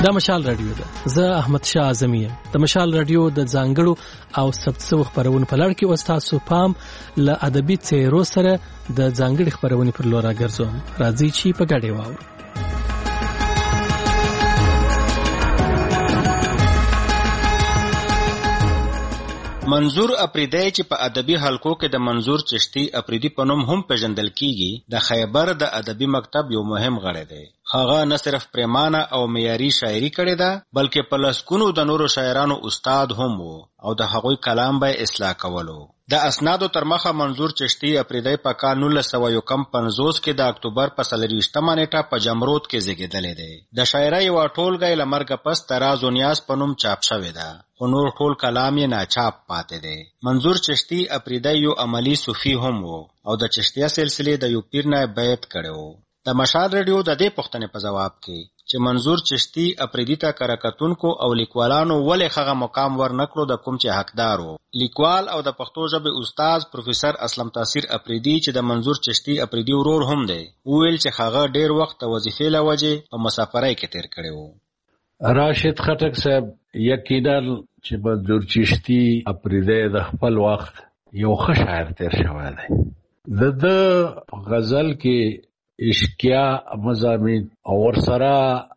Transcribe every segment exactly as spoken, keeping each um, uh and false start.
دا مشال رادیو ده. زه احمد شاه اعظمی یم. د مشال رادیو د ځانګړو او ثبت شوو خبرونو په لړ کې تاسو پام له ادبي څیرو سره د ځانګړي خبرونې پر لور راګرځوم. راځئ چې په ګډه واورو. منظور اپریدی چې په ادبي حلقو کې د منظور چشتی اپریدی په نوم هم پیژندل کیږي، د خیبر د ادبي مکتب یو مهم غړی دی. هغه نه صرف پریمانه او معیاري شاعري کړې ده، بلکې په لسګونو د نورو شاعرانو استاد هم وو او د هغوی کلام به اصلاح کولو. د اسنادو تر مخه منظور چشتی اپریدی په کال نولس سوه یو کم پنځوس کې د اکتوبر په څلرویشتمه نیټه په جمرود کې زیږېدلی دی. د شاعرۍ یوه ټولګه یې له مرګه پس تراز و نیاز په نوم چاپ شوې ده، خو نور ټول کلام یې ناچاپ پاتې دی. منظور چشتی اپریدی یو عملی صوفي هم وو او د چشتیه سلسلې د یو پیر نه بیعت کړی و. د مشال رادیو د دې پوښتنې په ځواب کې چې منظور چشتی اپریدی ته کره کتونکو او لیکوالانو ولې هغه مقام ورنکړو د کوم چې حقدار و، لیکوال او د پښتو ژبې استاد پروفیسر اسلم تاثیر اپریدی چې د منظور چشتی اپریدی ورور هم دی، وویل چې هغه ډیر وخت د وظیفې له وجې په مسافرۍ کې تیر کړی و. راشد خټک صاحب یقینا چې منظور چشتی اپریدی د خپل وخت یو ښه شاعر تیر شوی دی. د ده غزل کې عشقیه مضامین او ورسره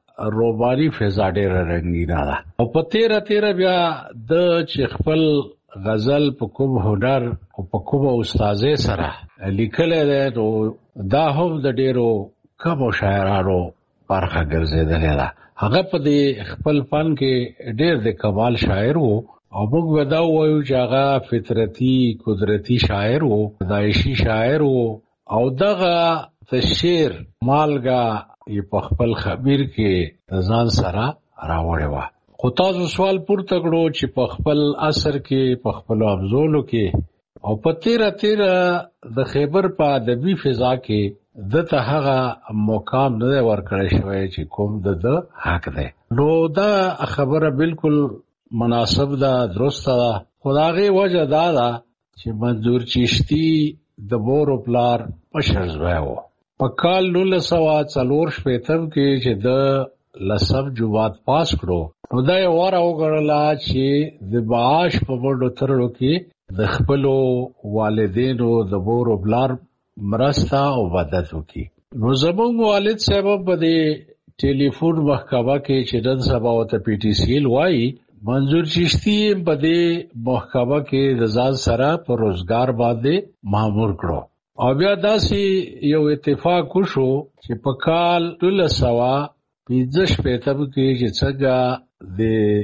روماني فضا ډېره رنګینه ده او په تیره تیره بیا د چې خپل غزل په کوم هنر او په کومه استازۍ سره لیکلی دی نو دا هم د ډېرو کمو شاعرانو برخه ګرځېدلې ده. هغه په دې خپل فن کې ډېر د کمال شاعر و او موږ به دا ووایو چې هغه فطرتي قدرتي شاعر و، دایشي شاعر و او دغه د شعر مالګه یې په خپل خبیر کې ځان سره راوړې وه. خو تاسو سوال پورته کړو چې په خپل عصر کې په خپلو ابزولو کې او په تیره تیره د خیبر په ادبي فضا کې دته هغه مقام نه دی ورکړی شوی چې کوم د ده حق دی. نو دا خبره بالکل مناسب ده، درسته ده. خو د هغې وجه دا ده چې منظور چشتي د مور و پلار مشر زوی و. په کال نولس سوه څلور شپېتم کې چې د لسم جماعت پاس کړو نو دا یې غوره وګڼله چې د معاش په منډو ترړو کې د خپلو والدینو د مور و پلار مرسته او مدد وکړي. نو زموږ والد صاحب په دې ټلیفون محکمه کې چې نن سبا ورته پی ټي سی ایل وایي، منظور چشتی په دې محکمه کې د ځان سره په روزګار باندې مامور کړو او بیا داسې یو اتفاق وشو چې په کال دولس سوه پنځه شپېتم کې چې څنګه د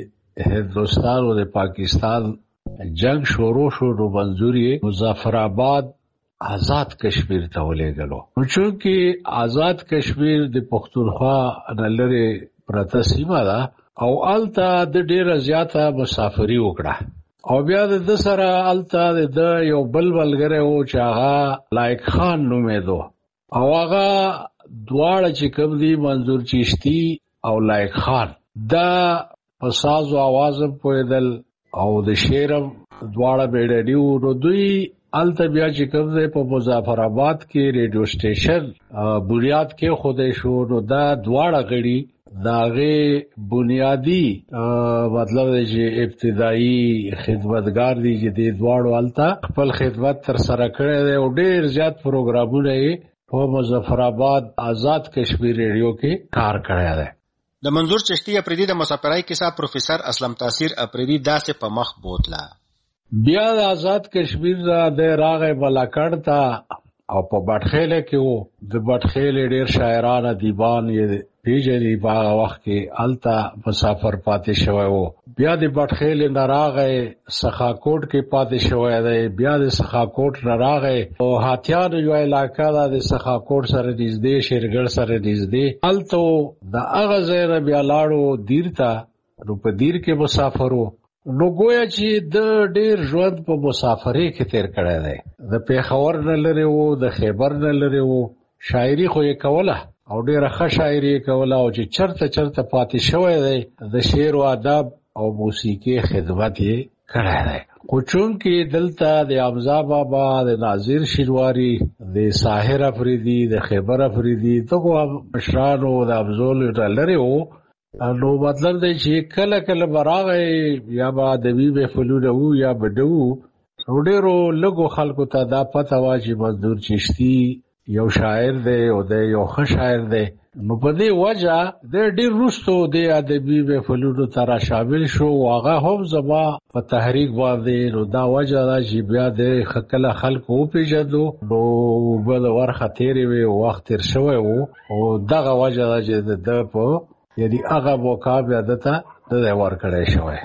هندوستان او د پاکستان جنگ شروع شو نو منظور یې مظفرآباد آزاد کشمیر ته ولېږلو. نو چونکې آزاد کشمیر د پښتونخوا نه لرې پرته سیمه ده او هلته د ډېره زیاته مسافري وکړه او بیا د ده سره هلته د یو بل ملګری و چې هغه لایق خان نومېدو او هغه دواړه چې کوم دي منظور چشتی او لایق خان دا په ساز و آواز هم پوهېدل او د شعر هم دواړه بیډډي وو. نو دوی هلته بیا چې کوم دی په مظفرآباد کې ریډیو سټیشن بنیاد کېښودی شو. نو دا دواړه غړي د هغې بنیادي مطلب دی چې ابتدایي خدمتګار دي چې دې دواړو هلته خپل خدمت ترسره کړی دی او ډېر زیات پروګرامونه یې په مظفرآباد آزاد کشمیر ریډیو کې کار کړی دی. د منظور چشتی اپریدي د مسافرۍ کیسه پروفیسر اسلم تاثیر اپریدي داسې په مخ بوتله. بیا د آزاد کشمیر نه دی راغی ملاکړ ته او په بټخیله کې و. د بټخیلې ډېر شاعران ادیبان یې پیژني په هغه وخت کې هلته مسافر پاتې شوی و. بیا د بټخیلې نه راغی سخاکوټ کې پاتې شوی دی. بیا د سخاکوټ نه راغی او هاتیانو یوه علاقه ده د سخاکوټ سره نږدې شیرګړ سره نږدې هلته د هغه ځای نه بیا لاړو دیر ته. نو په دیر کې مسافر و. نو گویا چې د ډېر ژوند په مسافرۍ کې تیر کړی دی. د پېښور نه لرې و، د خیبر نه لرې و. شاعري خو یې کوله او ډېره ښه شاعري یې کوله او چې چرته چرته پاتې شوی دی د شعر و ادب او موسیقي خدمت یې کړی دی. خو چونکې دلته د حمزه بابا، د ناظر شینواري، د ساحر افریدي، د خیبر افریدي دغو مشرانو د ابزولو نه لرې و نو مطلب دی چې کله کله براغه یا با ادبي محفلونه وو یا بدو نو ډیرو لږو خلکو ته دا پته وا چې منظور چشتي یو شاعر دی او د یو ښه شاعر دی. نو په دې وجه د ډیر وروستو د ادبي محفلونو ته شامل شو. هغه هم زما په تحریک باندې نو دا وجه دا چې بیا د کله خلکو وپېژندو نو بل ورخه تېرې وې وخت تېر شوی و او دغه وجه دا چې د په یعنی هغه موقع بیا دته د ورکړی شوی.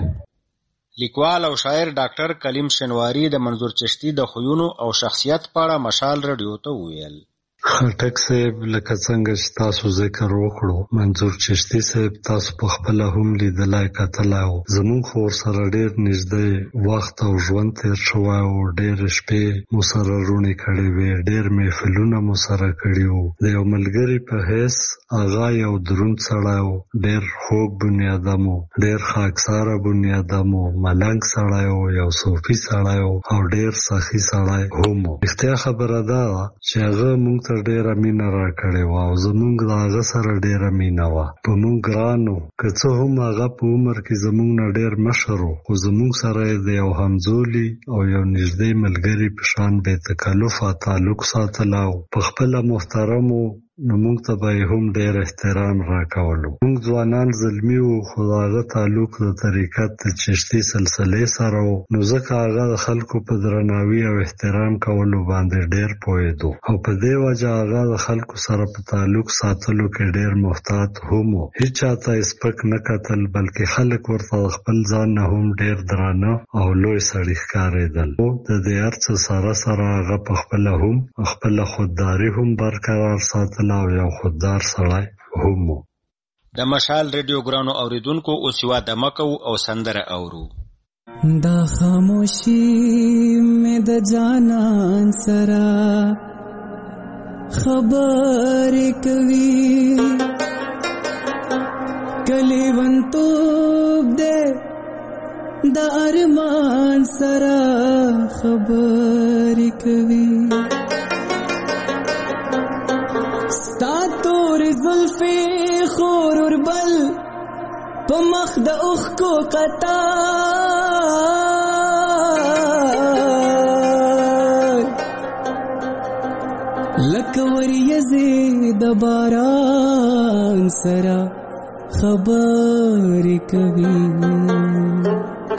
لیکوال او شاعر ډاکټر کلیم شنواری د منظور چشتي د خویونو او شخصیت په اړه مشال رادیو ته وویل. خټک صاحب لکه څنګه چې تاسو ذکر وکړو منظور چشتي صاحب تاسو په خپل هم لیدلای کتلای او زموږ خور سره ډېر نږدې وخت او ژوند تیر شوی او ډېر شپې مو سره رونې کړې وې ډېر محفلونه مو سره کړي وو. د یو ملګري په حیث هغه یو دروند سړی و ډېر خوږ بنیادم و ډېر خاکساره بنیادم و ملنګ سړی و یو صوفي سړی و او ډېر سخي سړی هم و. رښتیا خبره ده چې هغه موږ ډیره مینه را کړې وه او زمونږ د هغه سره ډیره مینه وه. په مونږ ګران و که څه هم هغه په عمر کې زمونږ نه ډیر مشر و خو زمونږ سره یې د یو همزولي او یو نږدې ملګري په شان بې تکلفه تعلق ساتلی او په خپله محترم و نو موږ ته به یې هم ډېر احترام راکولو. موږ ځوانان زلمي وو خو د هغه تعلق د طریقت د چشتي سلسلې سره و نو ځکه هغه د خلکو په درناوي او احترام کولو باندې ډېر پوهېدو او په دې وجه هغه د خلکو سره په تعلق ساتلو کې ډېر محتاط هم و. هیڅ چا ته یې سپک نه کتل بلکې خلک ورته د خپل ځان نه هم ډېر درانه او لوی سړي ښکارېدل. د دې هر څه سره سره هغه په خپله هم خپله خودداري هم برقرار ساتل او یو خوددار سړی هم و. د مشال ریډیو ګرانو اوریدونکو اوس یوه دمه کوو او سندره اورو. دا خاموشي مې د جانان سره خبرې کوي کلیوانتوب دې د ارمان سره خبرې کوي ستا تور زلفې خور وربل په مخ د اوښکو قطار لکه وریځې د باران سره خبرې کوي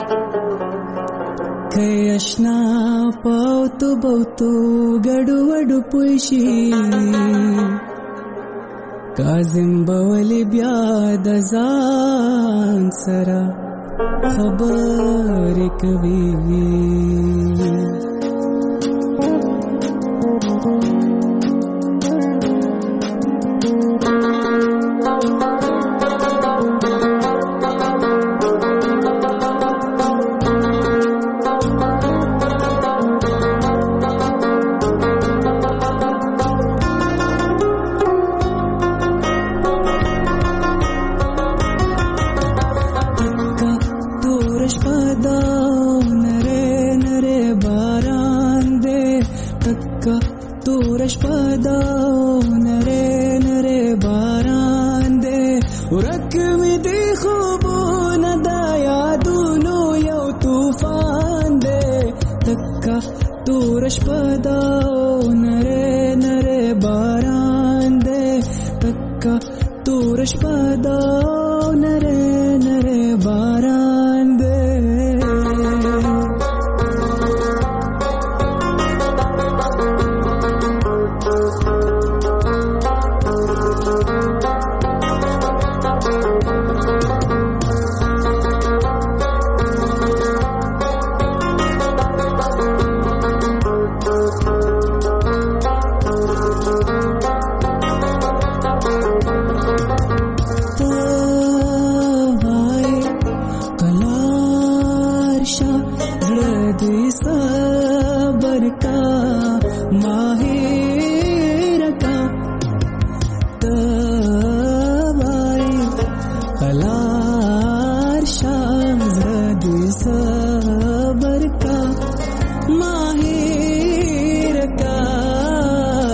که اشنا پاوتو بوتو ګډو وډو پوشي کاظم بولی بیا د ځان سره خبرې کوي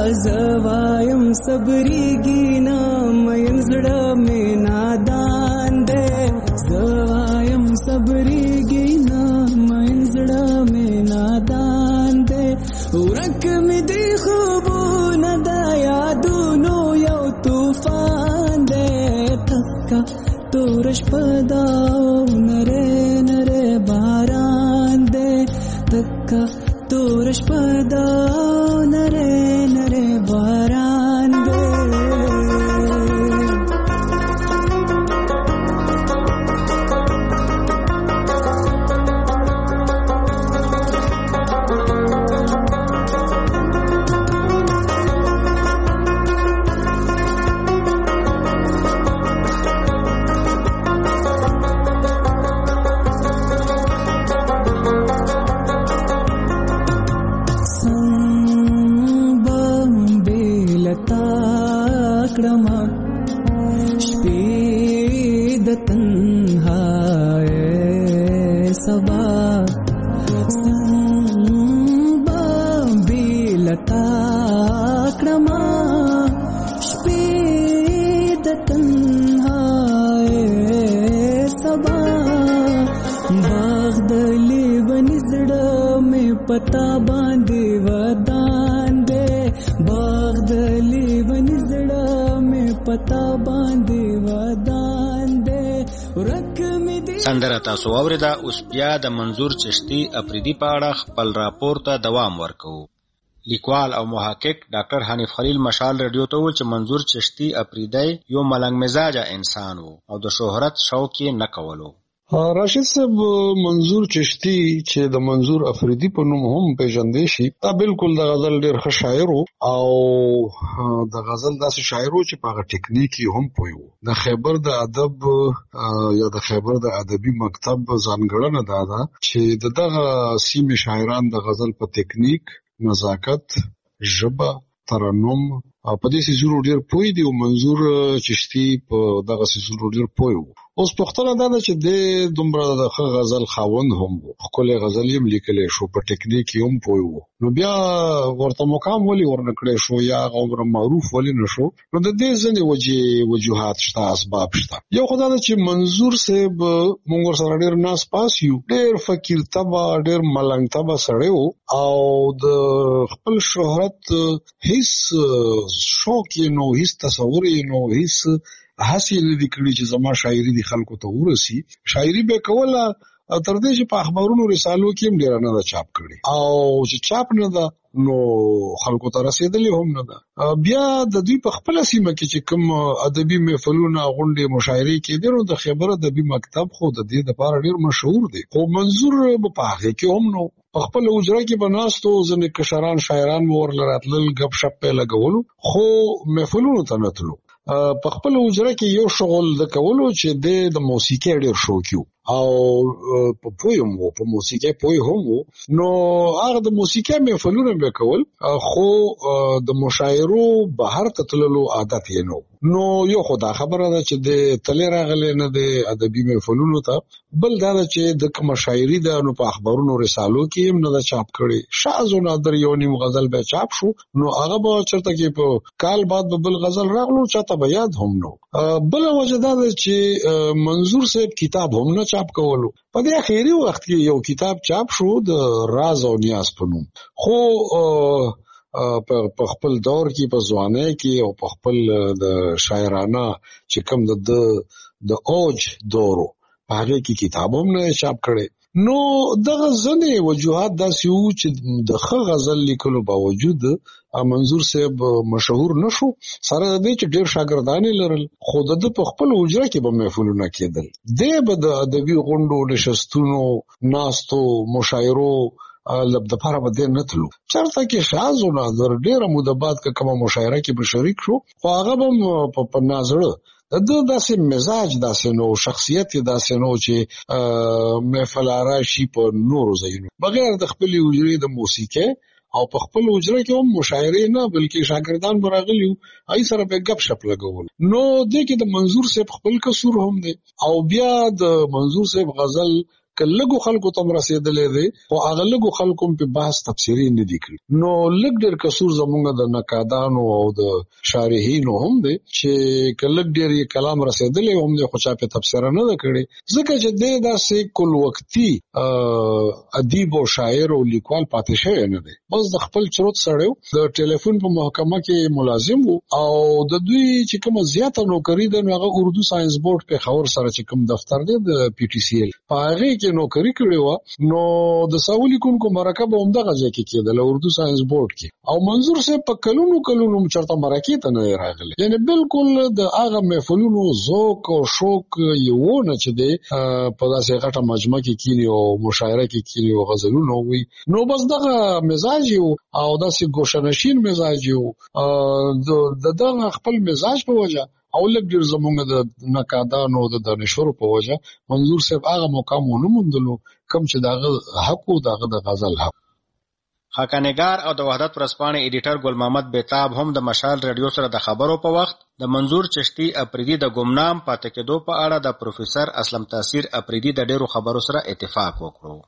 صبرېږي نه مین زړه مې نادان صبرېږي نه مین زړه مې نادان دی ورک مې د خوبونه د یادونو یو طوفان دی تکه تور شپه ده نری نری باران دی تکه تور شپه ده نری نری باران دی پتا باندې ودان دے باغ دلی ونی زړه مې پتا باندې ودان دے ورک مې دې سندره تاسو اوریدا. اوس بیا د منظور چشتی اپریدي په اړه خپل راپور ته دوام ورکو. لیکوال او محقق ډاکټر حنیف خلیل مشال رادیو ته و چې منظور چشتی اپریدی یو ملنګ مزاجه انسان وو او د شهرت شوق یې نه کولو. راشد صاحب منظور چشتی چې د منظور افریدی په نوم هم پیژندل شي دا بالکل د غزل ډیر ښه شاعر او د غزل داسې شاعر چې په هغه ټیکنیک هم پویو. د خیبر د ادب یا د خیبر د ادبي مکتب ځانګړنه دا ده چې دغه سیمې شاعران د غزل په ټیکنیک، نزاکت، ژبه، ترنم او په دې سيزونو ډیر پوی دی او منظور چشتی په دغه سيزونو ډیر پوی وو. اوس پختنه دا چې د دومره د غزل خاوند هم وو، خپل غزل یې لیکلې شو، په ټیکنیک یې هم پوی وو. نو بیا ورته مقام ولې ورنکړې شو یا غوړ معروف ولې نشو؟ نو د دې ځنې وجې وجوهات شته، اسباب شته. یو خدای چې منظور صاحب موږ سره ډیر ناس پاس یو، ډیر فقیر تبا، ډیر ملنګ تبا سره وو او د خپل شهرت هیڅ شوق یې نو، هیڅ تصور یې نو، هیڅ هڅې نه دي کړې چې زما شاعري دي خلکو ته ورسي. شاعري به کوله تر دې چې په اخبارونو رسالو کې هم ډیر نه ده چاپ کړي او چې چاپ نه ده نو خلکو ته رسیدلې هم نه ده. بیا د دوی په خپل سیمه کې چې کوم ادبي محفلونه غونډې مشاعرې کې دي نو د خیبر ادبي مکتب خو د دې لپاره ډیر مشهور دی. خو منظور په هغه کې هم نو په خپل اوجره کې بناستو ځنې کشران شاعران ورل راتلل غب شپ په لګولو، خو محفلونو ته نه تلو. په خپل اوجره کې یو شغل د کولو چې د موسیقي ډیر شوقیو او په پویم وو، په موسیقي پوی هم وو. نو هغه د موسیقي محفلونه به کول، خو د مشاعرو بهر تللو عادت یې نو. نو یو خدا خبره ده چې د تل راغلي نه د ادبي محفلونو ته، بل دا چې د کوم شاعري ده نو په اخبارونو رسالو کې هم نه چاپ کړي. شاز او نادر یو نیم غزل به چاپ شو نو هغه به چرته کې په کال بعد به بل غزل راغلو چاته به یاد هم نو. بل وجه دا چې منظور صاحب کتاب هم نه چاپ کولو. په دې اخیری وخت کې یو کتاب چاپ شو د راز او نیاز په نوم، خو په خپل دور کې په ځوانۍ کې او په خپل د شاعرانه چې کوم د د اوج دورو په هغه کې کتاب هم نه چاپ کړي. نو دغه ځنې وجوهات داسې وو چې د ښه غزل لیکلو باوجود منظور صاحب مشهور نشو، سره د دې چې ډېر شاګردان لرل، خو د په خپل اوجره کې به محفلونه کېدل. دی به د ادبي غونډو، نشستونو، ناستو، مشاعرو لب د پاره به نه تلو. چرته کې شاز او نادر ډېره موده بعد که کومه مشاعره کې به شریک شو، خو هغه به په نازړه د داسې مزاج داسې نو، شخصیت داسې نو چې محفل راشي په نورو ځایونو بغیر د خپل اوجرې د موسیقي او په خپل اوجره کې هم مشاعره نه بلکې شاګردان براغلیو ای سره به غب شپ لګول. نو دې کې د منظور صاحب خپل قصور هم دی او بیا د منظور صاحب غزل کلهګو خلکو ته رسیدلې دي او هغه لګو خلکو په بحث تفسیری نه دي کړی. نو لګ ډېر قصور زمونږ د نقادانو او د شارحینو هم دي چې کلهګ ډېر یې کلام رسیدلې هم دي خو چا په تفسیر نه کړی ځکه چې د داسې کل وختي ادیب او شاعر او لیکوال پاتې شوی نه دی. بس د خپل چروت سړیو د ټلیفون په محکمه کې ملازم وو او د دوی چې کوم زیاته نوکری ده نو هغه اردو ساينس بورډ په خبر سره چې کوم دفتر دی د پی ټی سی ایل په هغه کې نوکری کړې و. نو د ساولي کوونکو مرکب هم دغه ځای کې کېدل اردو ساينس بورډ کې او منظور سه په کلونو کلونو چرته مرکې ته نه راغلی. یعنی بالکل د هغه محفلونو ذوق او شوق یو نه چې دی په داسې غټه مجمع کې کینی او مشاعره کې کینی او غزلونه وي. نو بس دغه مزاج یو او داسې ګوشنشین مزاج یو د دغه خپل مزاج په وجه او لږ ډیر زمونږ د نقادانو د دانشورو په وجه منظور صاحب هغه مقام ونه موندلو کوم چې دغه حق او دغه د غزل حق. خاکانګار او د وحدت ورځپاڼې ایډیټر ګل محمد بیتاب هم د مشال رادیو سره د خبرو په وخت د منظور چشتي اپریدي د ګمنام پاتې کېدو په اړه د پروفیسور اسلم تاثیر اپریدي د ډیرو خبرو سره اتفاق وکړو.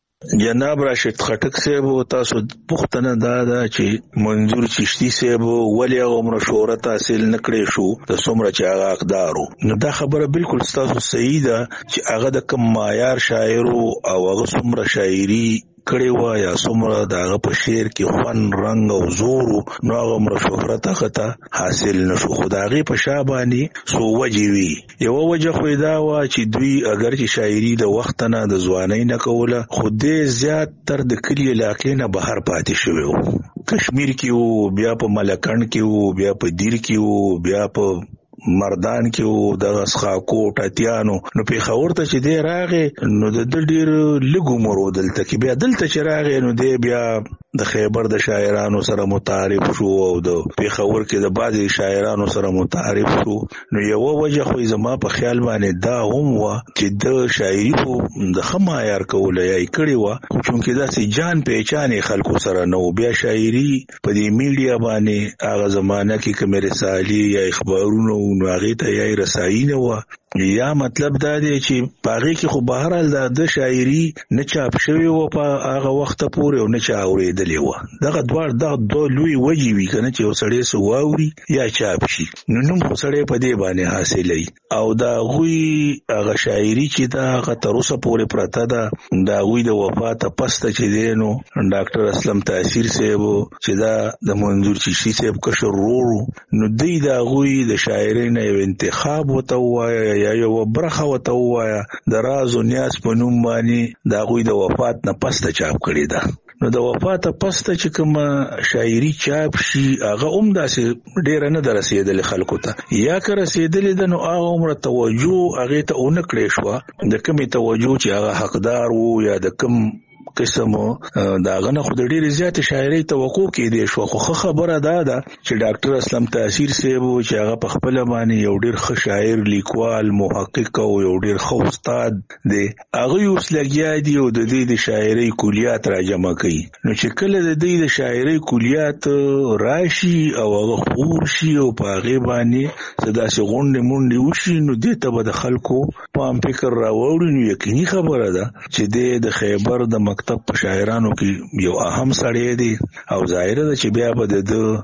جناب راشد خټک صاحب تاسو پوښتنه دا ده چې منظور چشتي صاحب ولې عمر شهرت حاصل نکړي شو د څومره چې هغه حقدارو. نو دا خبره بالکل تاسو صحیح ده چې هغه د کم معیار شاعر او هغه څومره شاعري کړي و یا څومره دغه په شعر کې خوان رنگ او زور نو هغه عمر شهرت هغه حاصل نشو. خدایي په شابانی سو وجوي یو وجه خو دا و چې دوی اگر چې شاعري د وخت نه د ځوانۍ نه کوله خو دې زیات تر د کلی علاقې نه بهر پاتې شوی وو. کشمیر کې وو بیا په ملکند کې وو بیا په دیر کې وو بیا په مردان کې وو د اسخاکو ټاتیانو. نو په خاور ته چې دی راغې نو د ډیر لګو مرو دلته کې بیا دلته چې راغې نو دی بیا د خیبر د شاعرانو سره متعارف شو او د پیښور کې د بعضي شاعرانو سره متعارف شو. نو یو وجه خو زما په خیال باندې دا هم و چې د شاعري خو د خمایار کوله یې کړی و چونکه دا سي جان پہچانې خلکو سره نو بیا شاعري په دې میډیا باندې هغه زمانہ کې کوم رسالي یا اخبارونه نو هغه ته یې رسایي نه و. یا مطلب دا دی چې پاره کې خو بهر حال د شاعري نه چاپ شوی و په هغه وخت پورې او نه چا اورېدلې و. دغه دوار دغه دوه لوی وجې وي کنه چې وسړی سو واوري یا چاپ شي نو نوم خو سړی په دې باندې حاصلې او دا غوي هغه شاعري چې دا هغه تر اوسه پورې پراته ده دا غوي د وفات پسته چې دی نو ډاکټر اسلم تاثیر صاحب چې دا د منظور چشتي صاحب کشر ورو نو دی دا غوي د شاعرۍ نه یو انتخاب وته وایي یا یو برخه وته وایا د راز او نیاز په نوم باندې دا غوي د وفات نه پسته چاپ کړی ده. نو د وفات پسته چې کوم شاعري چاپ شي هغه هم داسې ډیر نه درسېدل خلکو ته یا که رسېدل د نو هغه عمر توجه هغه ته اونکړې شو د کومې توجه چې هغه حقدار وو یا د کوم قسمو دا غنه خو د ډیره زیات شاعري توقع کې دی شو. خو خبره دا ده چې ډاکټر اسلم تاثیر صاحب چې هغه په خپل باندې یو ډیر ښه شاعر لیکوال محقق او یو ډیر ښه استاد دی هغه یو سلګیا دی او د دې د شاعري کلیات را جمع کړي. نو چې کله د دې د شاعري کلیات راشي او هغه خور شي او په هغه باندې صدا سي غونډه مونډه وشي نو دې ته به د خلکو پام فکر راوړي. نو یقیني خبره ده چې د خیبر د مکتب په شاعرانو کې یو اهم سړی دی او ظاهر ده چې بیا به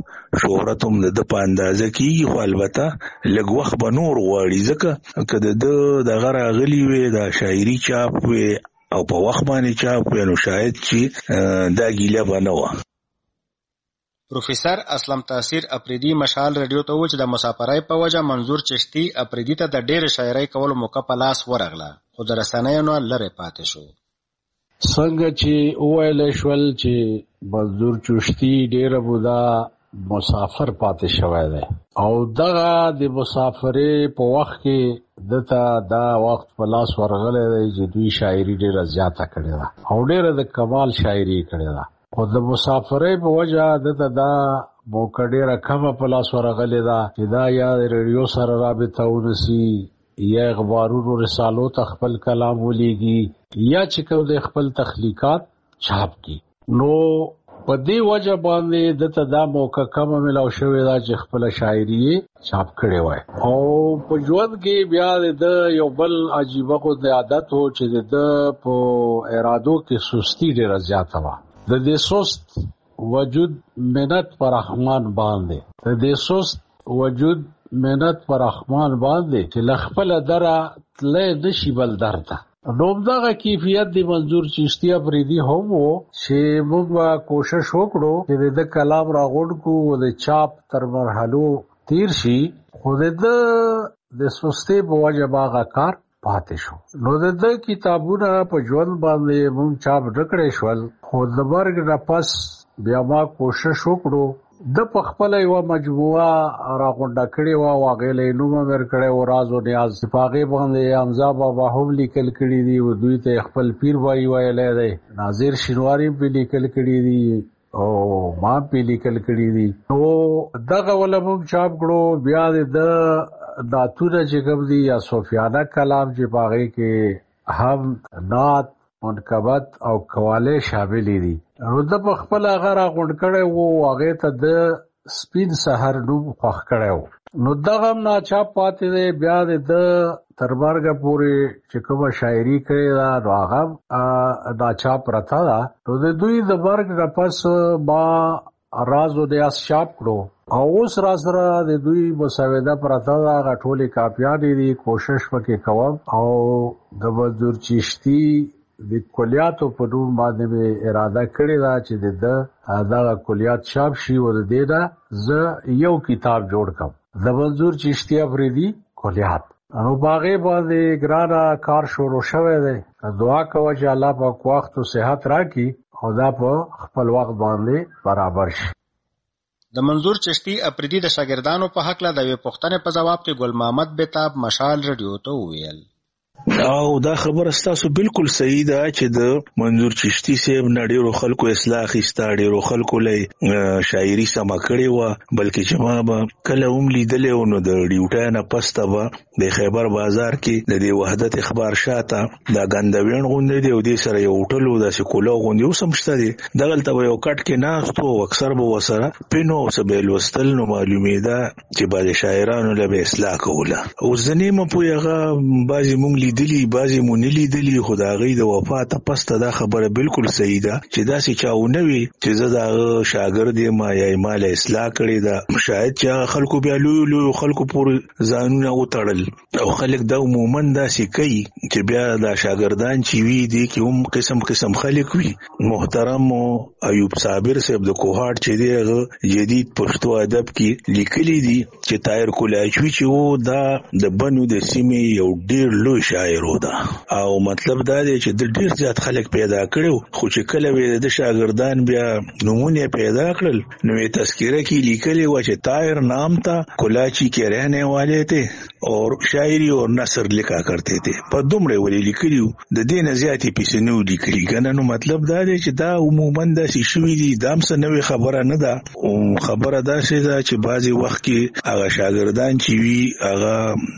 د شهرت هم د په اندازه کېږي خو البته لږ وخت به نور غواړي ځکه که د دغه راغلي وي د شاعري چاپ وي او په وخت باندې چاپ وي نو شاید چې دا ګیله به نه وه. پروفیسور اسلم تاثیر اپریدي مشال رادیو ته و چې د مسافرۍ په وجه منظور چشتي اپریدي ته د ډېر شاعرۍ کولو موقع په لاس ورغله خو د رسنیو نه لرې پاتې شو. څنګه چې وویل شول چې منظور چشتي ډېره موده مسافر پاتې شوی دی او دغه د مسافرۍ په وخت کې دته دا وخت په لاس ورغلی دی چې دوی شاعري ډېره زیاته کړې ده او ډېره د کمال شاعري کړې ده. خو د مسافرۍ په وجه دته دا موقع ډېره کمه په لاس ورغلې ده چې دا یا د ریډیو سره رابطه ونیسي یا اخبارونو رسالو ته خپل کلام ولیږي یا چې کوم د خپل تخلیقات چاپ کی. نو په دې وجه باندې دته دا موقع کم ملاو شوې دا چې خپل شاعري چاپ کړي وای. او په ژوند کې بیا د یو بل عجیبه خو د عادت وو چې د په ارادو کې سستی ډیره زیاته وه. د دې سست وجود منت پر رحمان باندې د دې سست وجود منت پر رحمان باندې چې لخپل دره تلې نشي بل درته. نو دغه کیفیت دی منظور چشتی افریدی هم وو چې موږ کوشش وکړو چې د کلام راغونډ کو د چاپ تر مرحلو تیر شي، خو د د سستی په وجه باغه کار پاتې شو. نو د کتابونه په ژوند باندې موږ چاپ ډکړې شول، خو د مرګ نه پس بیا ما کوشش وکړو د په خپل یو مجموعه راغونډه کړې و او هغې له نوم مې ورکړی و راز و نیاز. په هغې باندې حمزه بابا هم لیکل کړي دي او دوی ته خپل پیر وایي ویلی دی، ناظر شینواري پې لیکل کړي دي او ما پې لیکل کړي دي. نو دغه وله موږ چاپ کړو. بیا د نعتونه چې کوم دي یا صوفیانه کلام چې په هغې کې هم نعت، منقبت او قواله شاملې دي. نو د په خپل هغه راغونډ کړی و او هغې ته د سپین سحر نوم خوښ کړی و. نو دغه هم ناچاپ پاتې دی. بیا د تر مرګه پورې چې کومه شاعري کړې ده نو هغه ناچاپ پرته ده. نو د دوی د مرګ نه پس ما راز و نیاز چاپ کړو او اوس را سره د دوی مسوده پرته ده، هغه ټولې کاپیانې دي. کوشش پکې کوم او د منظور چشتي د کلیاتو په نوم باندې مې اراده کړې ده چې د دغه کلیات چاپ شي او د دې نه زه یو کتاب جوړ کړم، د منظور چشتي افریدي کلیات. نو په هغې باندې ګرانه کار شروع شوی دی. دعا کوه چې الله پاک وخت او صحت راکړي او دا په خپل وخت باندې برابر شي. د منظور چشتي افریدي د شاګردانو په هکله د یوې پوښتنې په ځواب کې ګل محمد بیتاب مشال رادیو ته وویل او دا خبره ستاسو بالکل صحیح ده چې د منظور چشتي صاحب نه ډیرو خلکو اصلاح اخیسته، ډیرو خلکو له شاعري سمه کړې وه. بلکې چې ما به کله هم لیدلی و نو د ډیوټۍ نه پسته به د خیبر بازار کې د دې وحدت اخبار شاته دا ګندویڼ غوندې دی او دې سره یو هوټل و داسې کولاو غوندې اوس هم شته دی. دغلته به یو کټ کې ناست و او اکثر به ورسره پینو او څه به یې لوستل. نو معلومېده چې بعضې شاعرانو له به اصلاح کوله. اوس زه نه یم پوهې هغه بعضې مونږ لیدلي بعضې مو نه لیدلي، خو د هغوی د وفات پسته دا خبره بالکل صحیح ده چې داسې چا ونه وي چې زه د هغه شاګرد یم یا یې ما له اصلاح کړې ده. شاید چې هغه خلکو بیا لویو لویو خلکو پورې ځانونه وتړل او خلک دا عموما داسې کوي چې بیا دا شاګردان چې وي دې کې هم قسم قسم خلک وي. محترم ایوب صابر صاحب د کوهاټ چې دی هغه جدید پښتو ادب کې لیکلي دي چې طاهر کلاچوي چې و دا د بنو د سیمې یو ډېر لوی شاعر و ده او مطلب دا دی چې د ډېر زیات خلک پیدا کړو. خو چې کله وې د شاګردان بیا نمونه پیدا کړل نو یې تذکره کې لیکلي و چې طاهر نام تھا، کلاچی کے رہنے والے تھے اور شاعری اور نثر لکھا کرتے تھے. په دومره ولې لیکلي و، د دې نه زیاتې پیسې نه و لیکلي کنه. نو مطلب دا دی چې دا عموما داسې شوي دي، دا هم څه نوې خبره نه ده. خبره داسې ده چې بعضې وخت کې هغه شاګردان چې وي هغه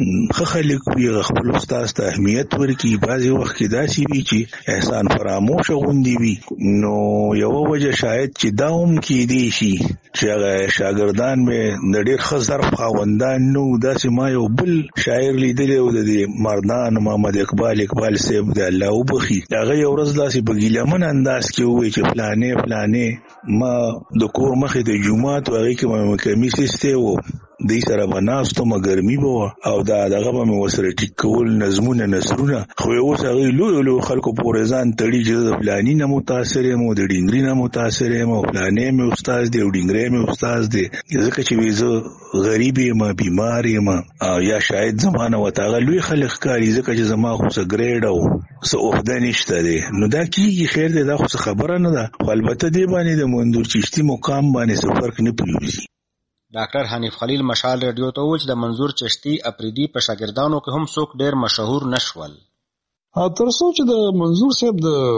ښه خلک وي، هغه خپل استاذ ته اهمیت ورکړي. بعضې وخت کې داسې وي چې احسان فراموشه غوندې وي. نو یوه وجه شاید چې دا هم کیدی شي چې هغه شاګردان مې د ډېر ښه ظرف خاوندان نه وو. داسې ما یو بل شاعر لیدلی و د دې مردان محمد اقبال اقبال صاحب د الله وبخي، هغه یو ورځ داسې په ګیلمن انداز کې ووایي چې فلانې فلانې ما د کور مخې د جومات و هغې کې مې کمیس ایستی و، دی سره به ناست ومه ګرمي به وه او دا دغه به مې ورسره ټیک کول نظمونه نثرونه. خو اوس هغوی لویو لویو خلکو پورې ځان تړي چې زه د فلاني نه متاثر یم او د ډینګري نه متاثر یم او فلانې مې استاذ دی او ډینګری مې استاذ دی، ځکه چې وایي زه غریب یم بیمار یم او یا شاید زما نه ورته هغه لوی خلک ښکاري ځکه چې زما خو څه ګریډ او څه عهده نشته دی. نو دا کېږي، خیر دی، دا خو څه خبره نه ده. خو البته دې باندې د منظور چشتي مقام باندې څه فرق نه پرېوځي. ډاکټر حنیف خلیل مشال رادیو ته وویل چې د منظور چشتي افریدي په شاګردانو کې هم څوک ډېر مشهور نشول. ترڅو چې د منظور صاحب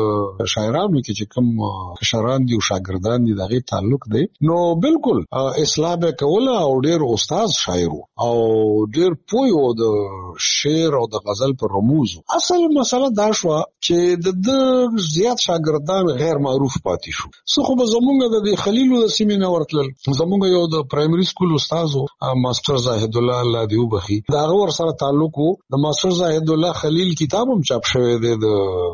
د شاعرانو کې چې کوم کشران دي او شاګردان دي دغه تعلق دی نو بالکل اصلاح به کوله او ډیر استاد شاعر او ډیر پوی او د شعر او د غزل پر رموز. اصل مسله دا شو چې د زیات شاګردان غیر معروف پاتې شو. څه خو به زمونږ د خلیل د سیمینار ورتل زمونږ یو د پرایمري سکول استاد ماستر زاهد الله الله دیو بخي دا ور سره تعلق د ماستر زاهد الله خلیل کتاب هم چاپ شوی دی د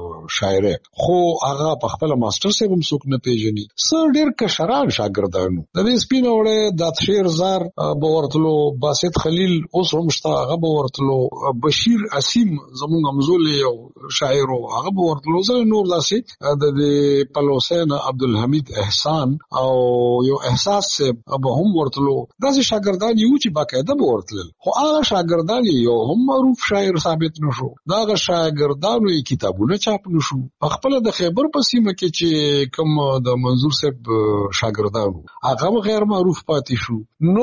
شاعرۍ خو هغه په خپل ماستر صاحب هم څوک نه پیژني. سر ډیر کشران شاګردانو د دې سپینه وړه د شعر زار به ورتلو باسط خلیل اوس هم شته هغه به ورتلو بشیر اسیم زمونږ همزول یو شاعر هغه به ورتلو زه نور داسې د پلوسین عبدالحمید احسان او یو احساس به هم ورتلو داسې شاګردان یو چې باقاعده به ورتلل خو هغه شاګردان یو هم معروف شاعر ثابت نشو. دا هغه شاګردانو کتابونه چاپ نشو. خپل د خیبر په سیمه کې چې کوم د منظور صاحب شاګردانو هغه غیر معروف پاتې شو. نو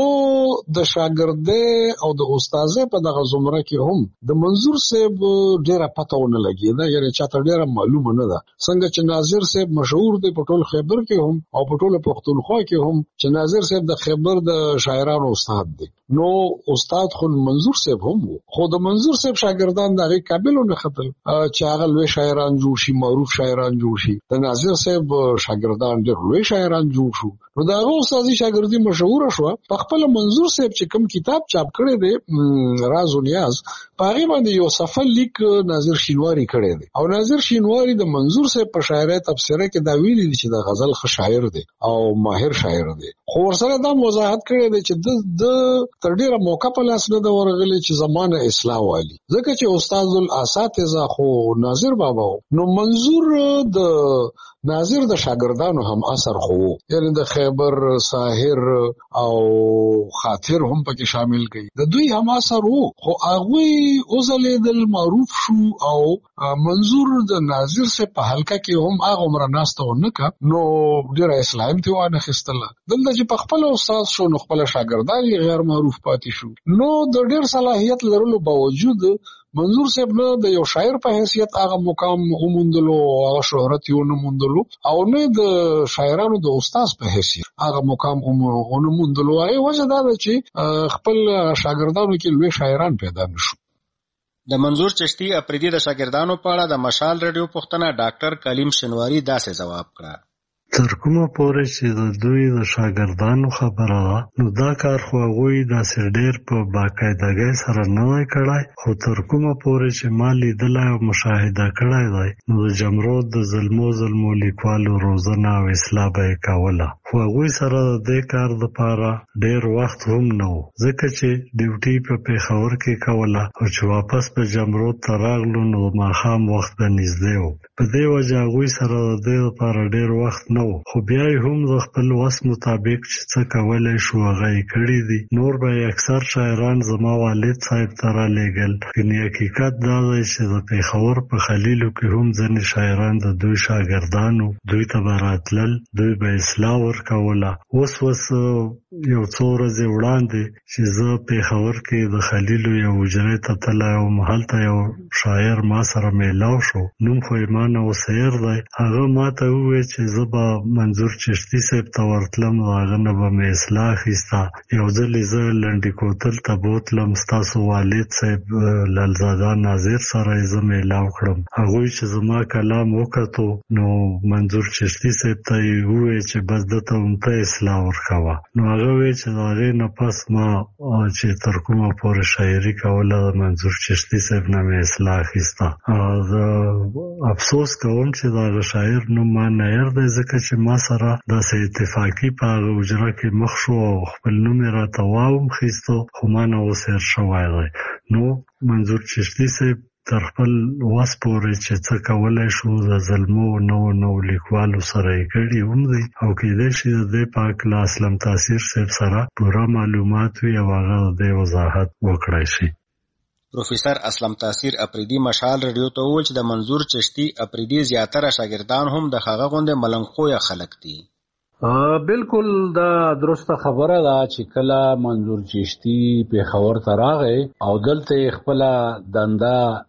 د شاګردۍ او د استادۍ په دغه زمره کې هم د منظور صاحب ډیره پته ونه لګیده یعنی چاته ډیره معلومه نه ده. څنګه چې ناظر صاحب مشهور دی په ټول خیبر کې هم او په ټول پښتونخوا کې هم چې ناظر صاحب د خیبر د شاعرانو استاد دی نو استاد خو منظور صاحب هم خو د منظور صاحب شاګردان دغه قابل نه خپل چې هغه لوی شاعران جوړ شي معروف شاعران جوړ شي. د ناظر صاحب شاګردان ډېر لوی شاعران جوړ شو. نو دا هغه استادي شاګردي مشهور شو. په خپل منظور صاحب چې کوم کتاب چاپ کړی دی راز و نیاز په هغه باندې یو صفحه لیک ناظر شینواری کړی دی او ناظر شینواری د منظور صاحب په شاعرۍ تفسیره کې دا ویلي دي چې د غزل ښه شاعر دی او ماهر شاعر دی. خو ورسره دا وضاحت کړی دی چې د تر ډیره موقع په لاس نه د ورغلی چې زمانه اصلاح والی ځکه چې استاد الاساتذه خو ناظر بابا نو منظور د ناظر د شاګردانو هم اثر خو یعنی د خیبر ساحر او خاطر هم پکې شامل کړي د دوی هم اثر وو خو هغه اوزلیدل معروف شو او منظور د ناظر سے په حلقه کې هم هغه عمر ناسته ونکا نو ډیر اسلام ته وانه خستله دلته چې په خپل استاد شو نو خپل شاګردان غیر معروف پاتې شو. نو د ډیر صلاحیت لرلو باوجود منظور صاحب نه د یو شاعر په حیثیت هغه مقام وموندلو هغه شهرت یې ونه موندلو او نه د شاعرانو د استاد په حیثیت هغه مقام ونه موندلو. هغه وجه دا ده چې خپل شاګردانو کې لوی شاعران پیدا نشو. د منظور چشتی اپریدي د شاګردانو په اړه د مشال رادیو پښتنه ډاکټر کلیم شنواری داسې جواب کړ. تر کومه پورې چې د دوی د شاګردانو خبره ده نو دا کار خو هغوی داسې ډېر په باقاعدګۍ سره نه دی کړی خو تر کومه پورې چې ما لیدلی او مشاهده کړی دی نو د جمرود د ظلمو ظلمو لیکوالو روزنه او اصلاح به یې کوله خو هغوی سره د دې کار دپاره ډېر وخت هم نه و ځکه چې ډیوټي په پېښور کې کوله او چې واپس په جمرود ته راغلو نو د ماښام وخت به نږدې و. په دې وجه هغوی سره د دې دپاره ډېر وخت نه خو بیا هم د خپل وس مطابق چې څه کولی شو هغه یې کړي دي. نور به یې اکثر شاعران زما والد صاحب ته رالېږل. ګنې حقیقت دا دی چې د پېښور په خلیلو کې هم ځینې شاعران د دوی شاګردانو دوی ته به راتلل دوی به اصلاح ورکوله. اوس اوس یو څو ورځې وړاندې چې زه پېښور کې د خلیلو یو حجرې ته تللی وم هلته یو شاعر ما سره میلاو شو نوم خو یې ما نه وسیر دی. هغه ما ته وویل چې زه به منظور چشتی صاحب ته ورتلم هغه نه به مې اصلاح اخیسته. یو ځل یې زه لنډي کوتل ته بوتلم ستاسو والد صاحب للزاده ناظر سره یې زه میلاو کړم. هغوی چې زما کلام وکتو نو منظور چشتی صاحب ته یې وویل چې بس دته هم ته اصلاح ورکوه. نو هغه ویل چې د هغې نه پس ما چې تر کومه پورې شاعري کوله د منظور چشتی صاحب نه مې اصلاح اخیسته. زه افسوس کوم چې د هغه شاعر نوم ما نیر دی ځکه چې ما سره داسې اتفاقي په هغه حجره کې مخ شو او خپل نوم یې راته واوم خیستو خو ما نه وسیر شوی دی. نو منظور چشتی صاحب تر خپل وس پورې چې څه کولی شو د ظلمو نوو نوو لیکوالو سره یې کړي هم دي او کیدای شي د دې په هکله اسلم تاثیر صاحب سره پوره معلومات وي او هغه د دې وضاحت وکړی شي. پروفیسر اسلم تاثیر اپریدي مشال رادیو ته وویل چې د منظور چشتی اپریدي زیاتره شاګردان هم د هغه غوندې ملنګخویه خلک دي. بالکل دا درسته خبره ده چې کله منظور چشتی پېښور ته راغی او دلته خپل دنده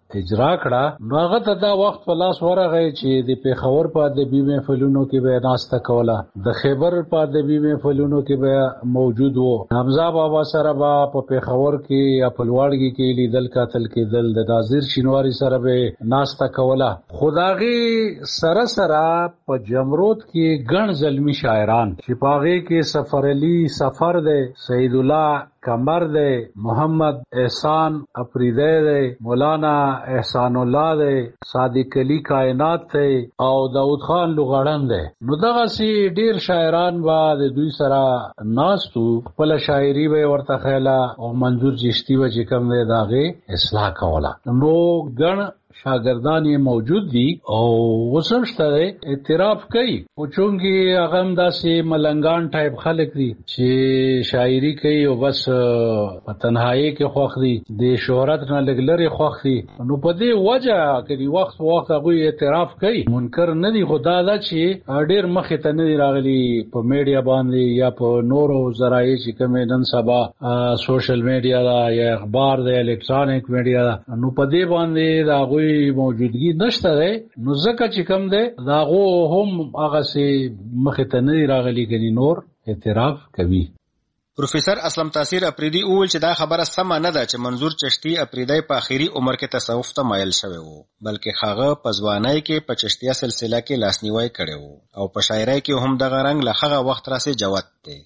اجرا کړه نو هغه ته دا وخت په لاس ورغی چې د پیښور په ادبي محفلونو کې به ناسته کوله، د خیبر په ادبي محفلونو کې به موجود وو، حمزه بابا سره به په پیښور کې یا پلواړګي کې لیدل کاتل کېدل، د ناظر شینواری سره به ناسته کوله. خداغي سره سره په جمرود کې ګڼ زلمی شاعران چې پاغي کې سفر علی سفر دی، سید الله کمر دی، محمد احسان افریدی دی، مولانا احسان الله دی، صادق علی کائنات دی او داود خان لغړن دی. نو دغه سي ډیر شاعران با د دوی سره ناستو، خپل شاعري به ورته خیاله او منظور چشتی و چې کوم دی داغه اصلاح کوله. نو ګڼ شاگردان یې موجود دي او وسم شته اعتراف کوي او چونګي هغه هم داسې ملنګان ټایپ خلک دي چې شاعري کوي او بس په تنهایی کې خوښ دي، د شهرت نه لګلري خوښ دي. نو په دې وجه کې وخت په وخت هغه اعتراف کوي، منکر نه دي. خدا دا چې ډېر مخې ته نه راغلي په میډیا باندې یا په نورو ذرایع چې کوم نن سبا سوشل میډیا دا یا اخبار دا الکترونیک میډیا دا، نو په دې باندې دا غوي موجودگی نشته ده. نو ځکه چې کوم ده داغو هم هغه سي مخې ته نه راغلي غني نور اعتراف کوي. پروفیسر اسلم تاثیر اپریدی اول چې دا خبره سمه نه ده چې منظور چشتی اپریدی په اخیری عمر کې تصوف ته مایل شوی وو، بلکې هغه په ځوانۍ کې په چشتیه سلسله کې لاسنیوي کړی وو او په شاعرۍ کې هم دغه رنګ له هغه وخت راځي جوت دی.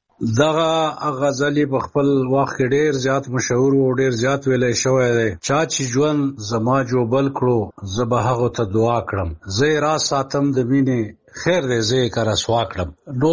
دغه غزلی په خپل وخت ډیر زیات مشهور او ډیر زیات ویلې شوی دی. چا چې ژوند زما جو بل کړو زه به هغه ته دعا کړم، زه را ساتم د مینې خیر دې زه کار اسوا کړم. نو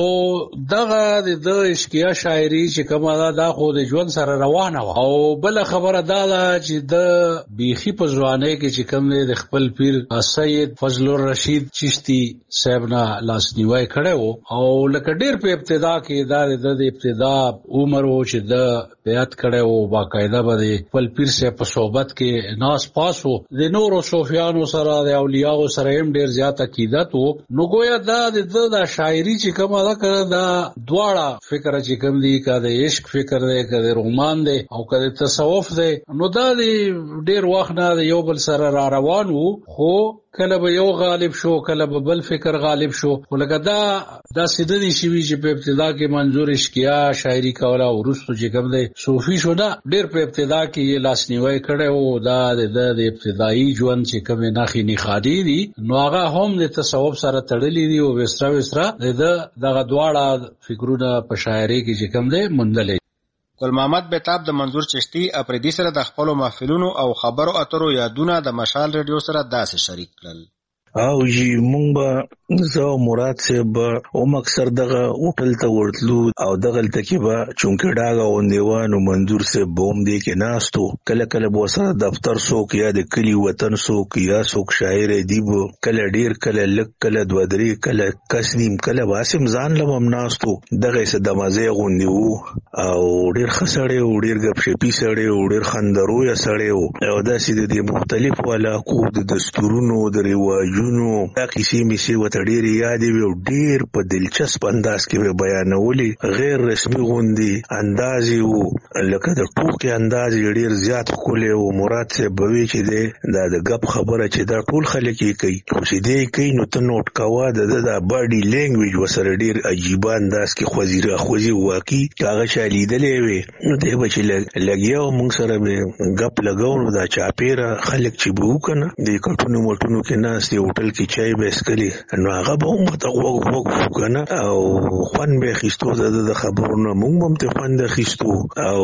دغه د عشقیا شاعري چې کومه دا د خو د ژوند سره روانه و او بل خبره دا ده چې د بیخي په ځوانۍ کې چې کوم د خپل پیر سید فضل الرشید چشتی صاحب نه لاسنیوي کړو او لکه ډیر په ابتدا کې دا د ابتدا عمر و چې د بیعت کړو باقاعده به خپل پیر سره په صحبت کې ناس پاسو د نورو صوفیانو سره د اولیاء سره هم ډیر زیات عقیدت وو. نو ګویا دا د د شاعري چې کومه دا کړه دا دواړه فکر چې کوم دي کا د عشق فکر دی کا د رومان دی او کا د تصوف دی، نو دا ډیر وخت نه یو بل سره را روان وو، خو کله به یو غالب شو کله به بل فکر غالب شو. ولکه دا دا سیدنی شوی چې په ابتدا کې منظور اشکیا شاعري کوله او وروسته چې کوم دی صوفي شو، دا ډیر په ابتدا کې یې لاسنیوي کړو. دا د ابتدایي ژوند چې کوم ناخي نخادي دي نو هغه هم د تصوف سره تړلي دي او وسره وسره د دغه دواړه فکرونه په شاعري کې چې کوم دی مندل. ګل محمد بیتاب د منظور چشتی اپریدی سره د خپل محفلونو او خبرو اترو یادونه د مشال ریډیو سره داسې شریک کړل. او جی مونږ به زه مراد صاحب او اکثر دغه هوټل ته ورتلو او دغه تکي به چونکه ډاګه وندیوانو منظور صاحب بوم دی کې ناستو، کله کله به سره دفتر سوک یا د کلی وطن سوک یا سوک شاعر دی بو، کله ډیر کله لک کله دو درې کله کسنیم کله واسم ځان لمم ناستو. دغه څه د مزه غوندیو او ډیر خسړې او ډیر غب شپی سړې او ډیر خندرو یا سړې او داسې د مختلف علاقو د دستورونو د رواجونو دا کیسې میسي وته ډیر یاد وي او ډیر په دلچسپ انداز کې بیانولې، غیر رسمي غوندي انداز وو، لکه د ټوکې انداز ډیر زیات خولې او مراد څه بوي چې دی دا د غب خبره چې دا ټول خلک یې کوي خو چې دی کوي نو ته نوٹ کوا د د باډي لینګویج وسره ډیر عجیب انداز کې خوځي خوځي واقعي هغه شالیدلې وي. نو دی به چې لګیاو موږ سره به غب لګاو نو دا چاپیره خلک چې بو کنه د کټونو موټونو کې ناس دی هوټل کې چای به اسکلي نو هغه به هم ته وګ وګ کنه او خوان به خستو د خبرونو موږ هم ته خوان خستو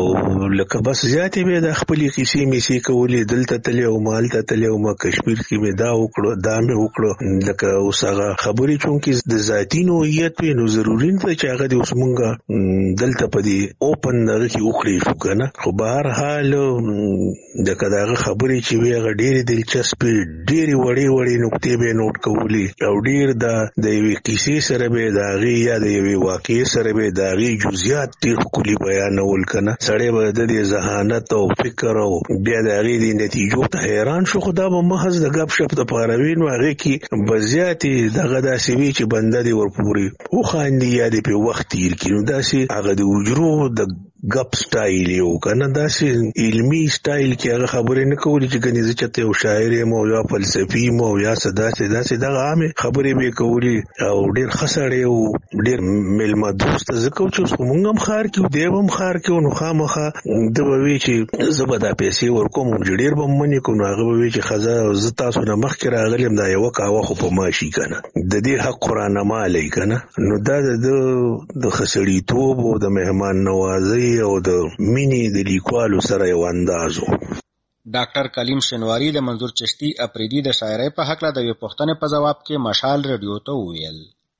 او لکه بس زیاتې به د خپل کیسې میسي کولې دلته تل او مال ته تل او ما کشمیر کې مې دا وکړو دا مې وکړو لکه اوس هغه خبرې چونکې د ذاتی نوعیت وي نو ضروري نه چې هغه د اوس مونږه دلته په دې اوپن دغه کې وکړي شو کنه. خو بهر حال د کداغه خبرې چې وی هغه ډېر دلچسپ ډېر وړي وړي نقطې به نوٹ کولې او ډیر د د یوې کیسې سره به د هغې یا د یوې واقعې سره به د هغې جزئیات ډېر ښکلي بیانول کنه. سړی به د دې ذهانت او فکر او بیا د هغې د نتیجو ته حیران شو. خو دا به محض د ګپ شپ دپاره وي نو هغې کې به زیاتې دغه داسې وي چې بنده دې ورپورې وخاندي یا دې پرې وخت تېر کړي. نو داسې هغه د حجرو د غپ سټایل یو کنه داسې علمی سټایل کې هغه خبرې نه کولې چې کني زه چته یو شاعر یم او یا فلسفي یم او یا صداسه داسې دغه عامه خبرې به کولې او ډېر خسړې او ډېر ملما دوست زکه چې موږ هم خار کې دیو هم خار کې نو خامخه د وی چې زبدا پیسې ورکوم ډېر به منې کو نو هغه وی چې خزه ز تاسو نه مخ کې راغلم دا یو کاوه خو په ماشي کنه د دې حق قران مالې کنه نو دا د د خسړې توب او د مهمان نوازي او د مینې د لیکوالو سره یو اندازو. ډاکټر کلیم شنواری د منظور چشتی اپریدي د شاعرۍ په حق له د پښتنې په جواب کې مشال رادیو ته ویل.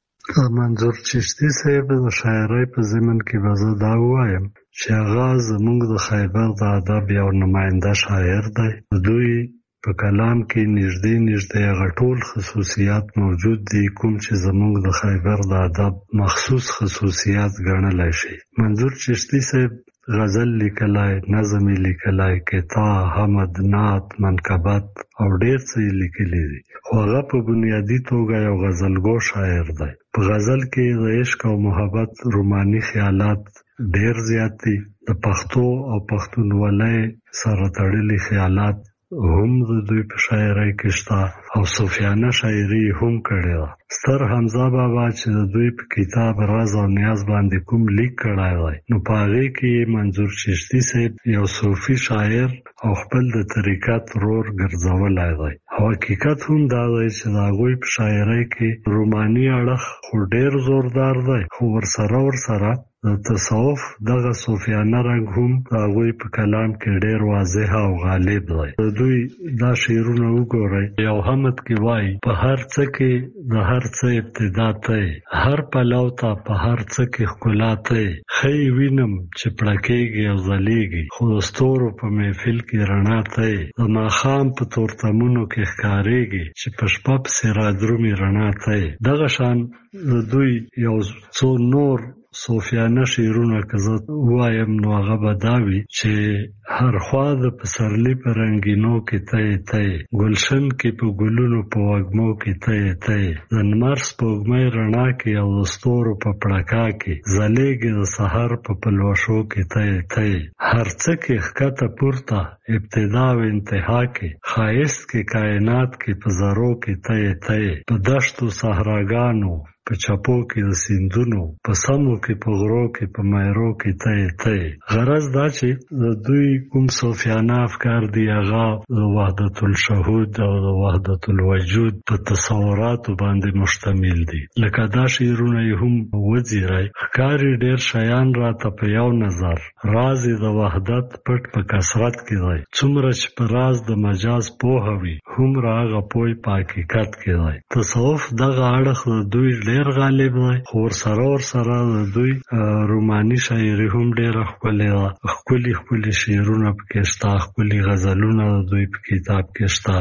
منظور چشتی صاحب د شاعرۍ په ضمن کې وزه دا وایم چې هغه زموږ د خیبر د ادب یو نماینده شاعر دی. دوی په کلام کې نږدې نږدې هغه ټول خصوصیات موجود دي کوم چې زموږ د خیبر د ادب مخصوص خصوصیات ګڼلای شي. منظور چشتی صاحب غزل لیکلای، نظم لیکلای، کتاب، حمد، نعت، منقبت او ډېر څه لیکلي دي. خو هغه په بنیادی توګه یو غزلګو شاعر دی. په غزل کې د عشق او محبت روماني خیالات ډېر زیات دي. د پښتو او پښتونولۍ سره تړلي خیالات هم د دوی په شاعرۍ کې شته او صوفیانه شاعري هم کړې ده. ستر حمزه بابا چې د دوی په کتاب راز او نیاز باندې کوم لیک کړی دی نو په هغې کې منظور چشتی صاحب یو صوفي شاعر او خپل د طریقت رور ګرځولی دی. او حقیقت هم دا دی چې د هغوی په شاعرۍ کې روماني اړخ خو ډېر زوردار دی خو ورسره ورسره د تصوف دغه صوفیانه رنګ هم د هغوی په کلام کې ډېر واضح او غالب دی. د دوی دا شعرونه وګورئ. یو حمد کې وایي په هر څه کې د هر څه ابتدا ته هر پلو ته په هر څه کې ښکلا ته ښه وینم چې پړکېږي او ځلیږي خو د ستورو په محفل کې رڼا ته د ماښام په تورتمونو کې ښکارېږي چې په شپه پسې رادرومي رڼا ته. دغه شان د دوی یو څو نور صوفیانه شعرونه که زه ووایم نو هغه به دا وي چې هر خوا د پسرلي په رنګینو کې تی تی ګلشن کې په ګلونو په وږمو کې تی تی د لمر سپوږمۍ رڼا کې او د ستورو په پړکا کې ځلېږي د سحر په پلوشو کې تی تی هر څه کې ښکته پورته ابتدا او انتها کې ښایست کې کائنات کې په ذرو کې تی تی په دشتو صحراګانو په چپو کې د سیندونو په سمو کې په غرو کې په مایرو کې تی تی. غرض دا چې د دوی کوم صوفیانه افکار دی هغه د وحدت الشهود او د وحدت الوجود په تصوراتو باندې مشتمل دي. لکه دا شعرونه یې هم وځیرئ ښکاري ډېر شیان راته په یو نظر راز د وحدت پټ په کثرت کې دی. څومره چې په راز د مجاز پوهه وي هومره هغه پوی په حقیقت کې دی. تصوف دغه اړخ د دوی ډېر غالب دی خو ورسره ورسره د دوی روماني شاعري هم ډېره ښکلې ده. ښکلي ښکلي شعرونه پکې شته، ښکلي غزلونه د دوی په کتاب کې شته.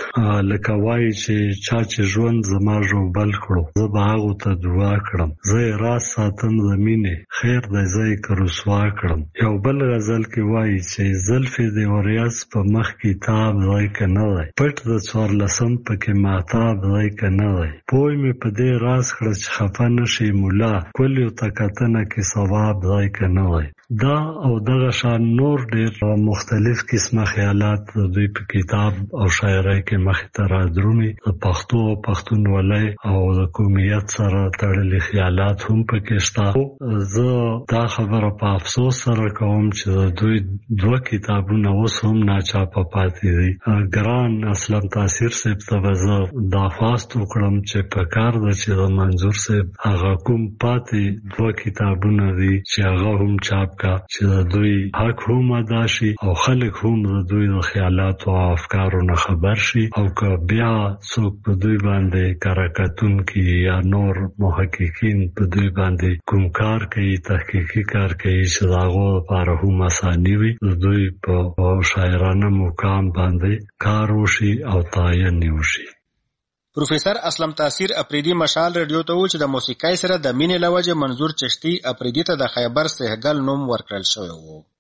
لکه وایي چې چا چې ژوند زما ژوبل کړو زه به هغو ته دعا کړم، زه یې راز ساتم د مینې خیر دی زه یې که رسوا کړم. یو بل غزل کې وایي چې زلفې د وریځ په مخ کتاب دی که نه دی، پټ د څوارلسم پکې مهتاب دی که نه دی، پوی مې په دې راز کړه چې خفه نشي مولا کلیو ته کتنه کې ثواب دی که نه دی. دا او دغه شان نور ډېر مختلف قسمه خیالات د دوی په کتاب او شاعرۍ کې مخې ته رادرومي. د پښتو او پښتونولۍ او د قومیت سره تړلي خیالات هم پکې شته. زه دا خبره په افسوس سره کوم چې د دوی دوه کتابونه اوس هم ناچاپه پاتې دي. ګران اسلم تاثیر صاحب ته به زه درخواست وکړم چې په کار ده چې د منظور صاحب هغه کوم پاتې دوه کتابونه دي چې هغه هم چاپ کا چې د دوی حق هم ادا شي او خلک هم د دوی د خیالاتو او افکارو نه خبر شي. او که بیا څوک په دوی باندې کارکتون کې یا نور محققین په دوی باندې کوم کار کوي تحقیقي کار کوي چې د هغو لپاره هم اساني وي د دوی په شاعرانه مقام باندې کار وشي او تعین وشي. پروفیسر اسلم تاثیر اپریدي مشال رادیو ته و چې د موسیقۍ سره د مینې له وجې منظور چشتی اپریدي ته د خیبر سهګل نوم ورکړل شوی و.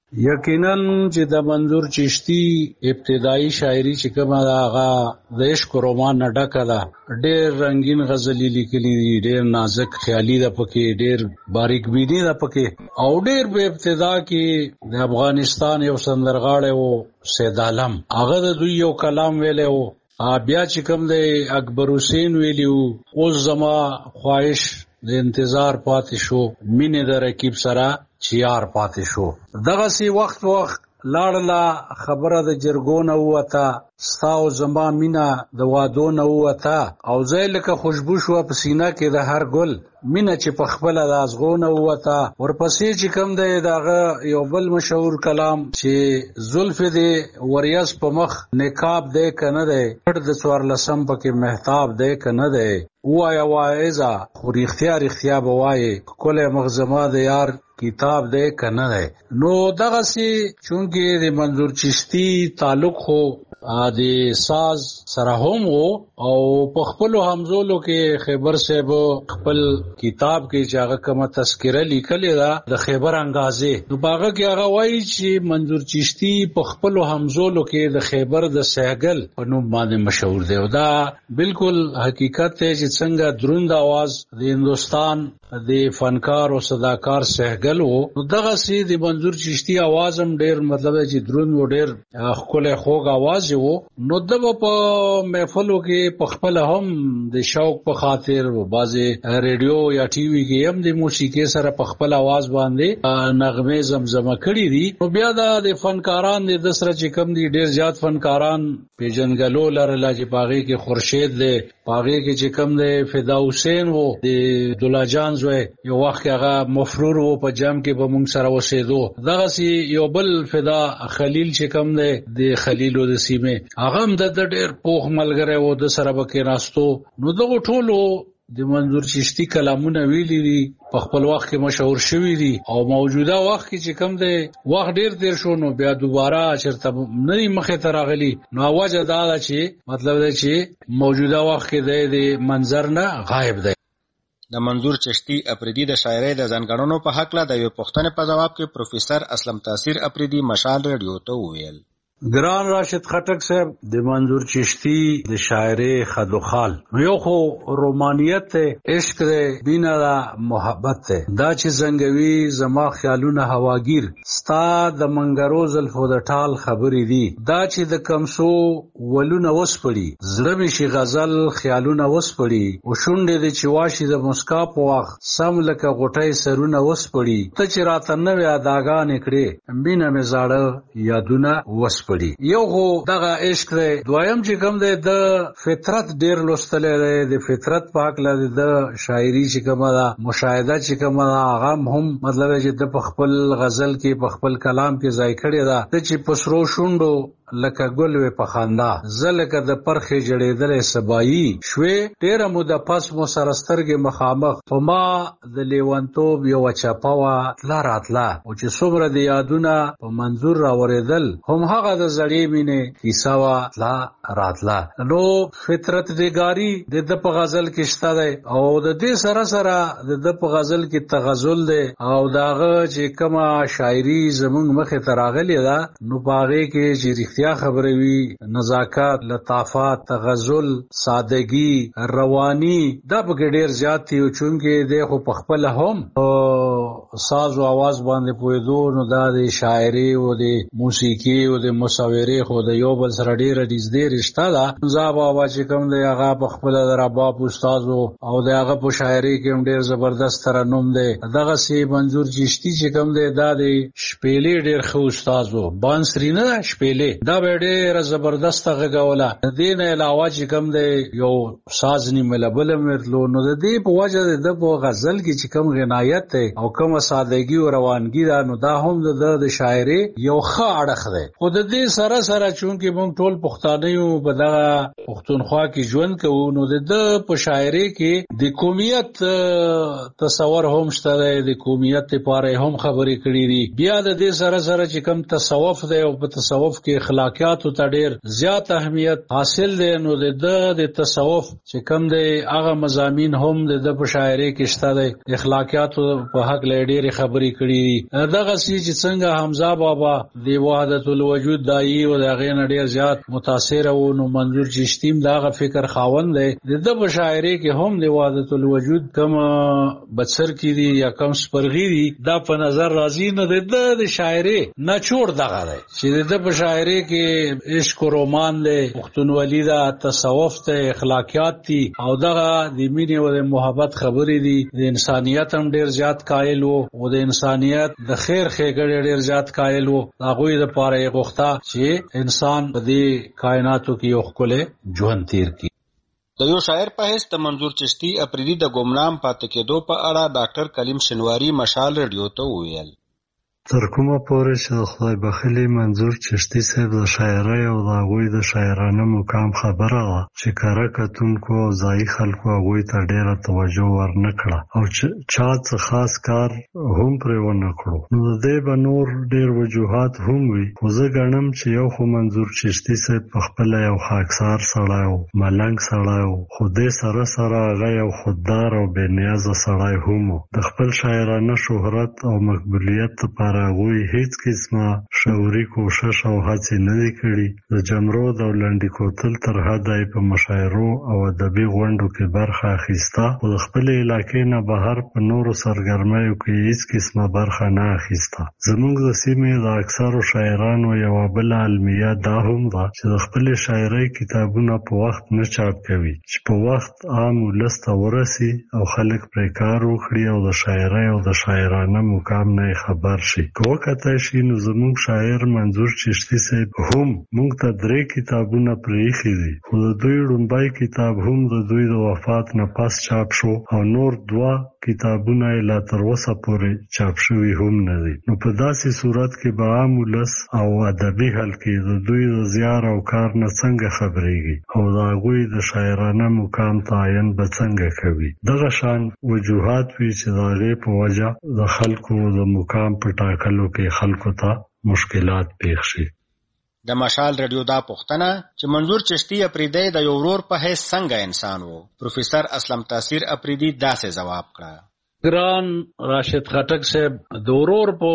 یقینا چې د منظور چشتی ابتدایي شاعری چې کومه ده هغه د عشق رومان نه ډکه ده. ډېر رنگین غزلې لیکلي دي، ډېر نازک خیالي ده پکې، ډېر باریک بینی ده پکې، او ډېر په ابتدا کې د افغانستان یو سندرغاړی و سید عالم، هغه د دوی یو کلام ویلی و. بیا چې کوم دی اکبر حسین ویلی و، اوس زما خواهش د انتظار پاتې شو، مینې د رکیب سره چې یار پاتې شو. دغسې وخت وخت لاړله خبره د جرګو نه ووته، ستا او زما مینه د وادو نه ووته، او ځای لکه خوشبو شوه په سینه کې د هر ګل، مینه چې په خپله د ازغو نه ووته. ورپسې چې کوم دی د هغه یو بل مشهور کلام چې زلف دی وریځ په مخ نقاب دی که نه دی، پټ د څوارلسم پکې محتاب دی که نه دی، ووایه واعظه خو رښتیا رښتیا به وایې ښکلی مخ زما د یار کتاب دی که نه دی. نو دغسې چونکې د منظور چشتی تعلق خو د ساز سره هم و، او په خپلو همزولو کې خیبر صاحب خپل کتاب کې چې هغه کومه تذکره لیکلې ده د خیبر انګازې، نو په هغه کې هغه وایي چې منظور چشتی په خپلو همزولو کې د خیبر د سهګل په نوم باندې مشهور دی. او دا بالکل حقیقت دی چې څنګه دروند आवाज د هندوستان د فنکار او صداکار سهګل وو، نو دغسې د منظور چشتی आवाज هم ډېر مطلب دی چې دروند و، ډېر ښکلی خوږ आवाज وو. نو د په محفلو کې په خپل هم د شوق په خاطر بعضې ریډیو یا ټي وي کې هم د موسیقۍ سره په خپل आवाज باندې نغمې زمزمه کړي دي. نو بیا دا د فنکاران د سره چې کم دي ډېر زیات فنکاران پیژنګلو لرله چې په هغې کې خورشید دی، په هغې کې چې کم دی فدا حسین و د دولا جان زوی، یو وخت کې هغه مفرور و په جام کې به مونږ سره اوسېدو. دغسې یو بل فدا خلیل چې کم دی د خلیلو د سیمې، هغه هم د ډېر پوخ ملګری و، د سره به کېناستو. نو دغو ټولو د منظور چشتی کلامونه ویلي دي، په خپل وخت کې مشهور شوي دي، او موجوده وخت کې چې کم دی وخت ډېر تیر شو، نو بیا دوباره چېرته نه دي مخې ته راغلي. نو وجه دا ده چې مطلب دی چې موجوده وخت کې دی د منظر نه غایب دی. د منظور چشتی اپریدي د شاعرۍ د ځانګړنو په هکله د یوې پوښتنې په ځواب کې پروفیسر اسلم تاثیر اپریدي مشال ریډیو ته وویل: ګران راشد خټک صاحب، د منظور چشتی د شاعرۍ خد و خال یو خو رومانیت ته عشق دی، بینا دا محبت ته، دا چې زنګوي زما خیالونه هواگیر، ستا د منګرو زلفو د ټال خبرې دي، دا چې د کمسو ولونه وسپړي، زړه مې شي غزل خیالونه وسپړي، او شونډې دې چې واشي د مسکا په وخت سم لکه غوټۍ سرونه وسپړي، ته چې راته نوې اداګانې کړې مینه مې زاړه یادونه وسپړي. یو خو دغه عشق دی. دویم چې کوم دی د فطرت ډیر لوستلی دی، د فطرت په هکله د شاعري چې کومه ده، مشاهده چې کومه ده، هغه هم مطلب چې د په خپل غزل کې په خپل کلام کې ځای کړی ده. د چې په سرو شونډو لکه ګل وې په خندا، زه لکه د پرخې جړېدلې سبایي شوې، ډېره موده پس مو سره سترګې مخامخ، په ما د لیونتوب یوه چپه وه تله راتله، او چې څومره د یادونه په منظور راورېدل، هم هغه د زړې مینې کیسه وه تله راتله. نو فطرت نګاري د ده په غزل کې شته دی، او د دې سره سره د ده په غزل کې تغزل دی، او د هغه چې کومه شاعري زمونږ مخې ته راغلې ده، نو په هغې کې چې رښتیا خبرې وي، نزاکت، لطافت، تغزل، سادگی، رواني، دا پکې ډېر زیات دي. چونکې دی خو په خپله هم ساز او آواز باندې پوهېدو، نو دا د شاعري او د موسیقي او د مصورې خو د یو بل سره ډېره نږدې رشته ده. زا بابا چې کوم دی هغه په خپله د رباب استاد و، او د هغه په شاعري کې هم ډېر زبردست ترنم دی. دغسې منظور چشتي چې کوم دی دا د شپېلې ډېر ښه استاد و، بانسري نه ده، شپېلې، دا به ډېره زبردسته غږوله. د دې نه علاوه چې کوم دی یو ساز نیمه بله مې تلو، نو د دې په وجه د ده په غزل کې چې کوم غنایت دی او کومه سادګي او روانګي ده، نو دا هم د ده د شاعرۍ یو ښه اړخ دی. خو د دې سره سره چونکې موږ ټول پښتانه یو، په دغه پښتونخوا کې ژوند کوو، نو د ده په شاعرۍ کې د قومیت تصور هم شته دی، د قومیت لپاره هم خبرې کړي دي. بیا د دې سره سره چې کوم تصوف دی، او په تصوف کې اخلاقیاتو ته ډیر زیات اهمیت حاصل دی. نو د تصوف چې کوم دی هغه مضامین هم د په شاعري کې شته دی. اخلاقیاتو په حق لړ خبرې کړې دي. دغه سي چې څنګه حمزه بابا د وحدت الوجود دایي او دغه نه ډیر زیات متاثر وو، نو منظور چشتی دغه فکر خاوند دی. د په شاعري کې هم د وحدت الوجود کم بڅر کې دي یا کم سپرغي دي دا په نظر راځي. نو د شاعري نه چور دغه دی چې د په شاعري کې عشق او رومان دی، پښتونولي دا، تصوف ته، اخلاقیات دي او دغه د مینې او د محبت خبرې دي. د انسانیت هم ډیر زیات قائل وو او د انسانیت د خیر ښېګړې ډیر زیات قائل وو. هغوی د پاره یې غوښته چې انسان په دې کائناتو کې یو ښکلی ژوند تیر کړي. د یو شاعر په حیث د منظور چشتی اپریدي د ګمنام پاتې کېدو په اړه ډاکټر کلیم شنواری مشال رادیو ته وویل. تر کومه پورې چې د خدای بخښلي منظور چشتی صاحب د شاعرۍ او د هغوی د شاعرانه مقام خبره وه چې کره کتونکو او ځایي خلکو هغوی ته ډېره توجه ورنه کړه او چا څه خاص کار هم پرې ونه کړو. نو د دې به نور ډېر وجوهات هم وي، خو زه ګڼم چې یو خو منظور چشتی صاحب په خپله یو خاکسار سړی و، ملنګ سړی و، خو دې سره سره هغه یو خوددار او بېنیازه سړی هم و. د خپل شاعرانه شهرت او مقبولیت لپاره هغوی هیڅ قسمه شعوري کوشش او هڅې نه دي کړي. د جمرود او لنډي کوتل تر حده یې په مشاعرو او ادبي غونډو کې برخه اخیسته، خو د خپلې علاقې نه بهر په نورو سرګرمیو کې هیڅ قسمه برخه نه اخیسته. زموږ د سیمې د اکثرو شاعرانو یوه بله المیه دا هم ده چې د خپلې شاعرۍ کتابونه په وخت نه چاپ کوي چې په وخت عام ولس ته ورسي او خلک پرې کار وکړي او د شاعرۍ او د شاعرانه مقام نه خبر شي. که وکتای شي نو زموږ شاعر منظور چشتی صاحب هم موږ ته درې کتابونه پرېښي دي، خو د دوی لومړی کتاب هم د دوی د وفات نه پس چاپ شو او نور دوه کتابونه یې لا تر اوسه پورې چاپ شوي هم نه دي. نو په داسې صورت کې به عام ولس او ادبي حلقې د دوی د زیار او کار نه څنګه خبرېږي او د هغوی د شاعرانه مقام تعین به څنګه کوي. دغه شان وجوهات وي چې د هغې په وجه د خلکو د مقام په ټاکلو کې خلکو ته مشکلات پیښ شي. د مشال رادیو دا پوښتنه چې منظور چشتی اپریدی د یو ورور په حیث څنګه انسان وو، پروفیسر اسلم تاثیر اپریدی داسې ځواب کړه. ګران راشد خټک صاحب، د ورور په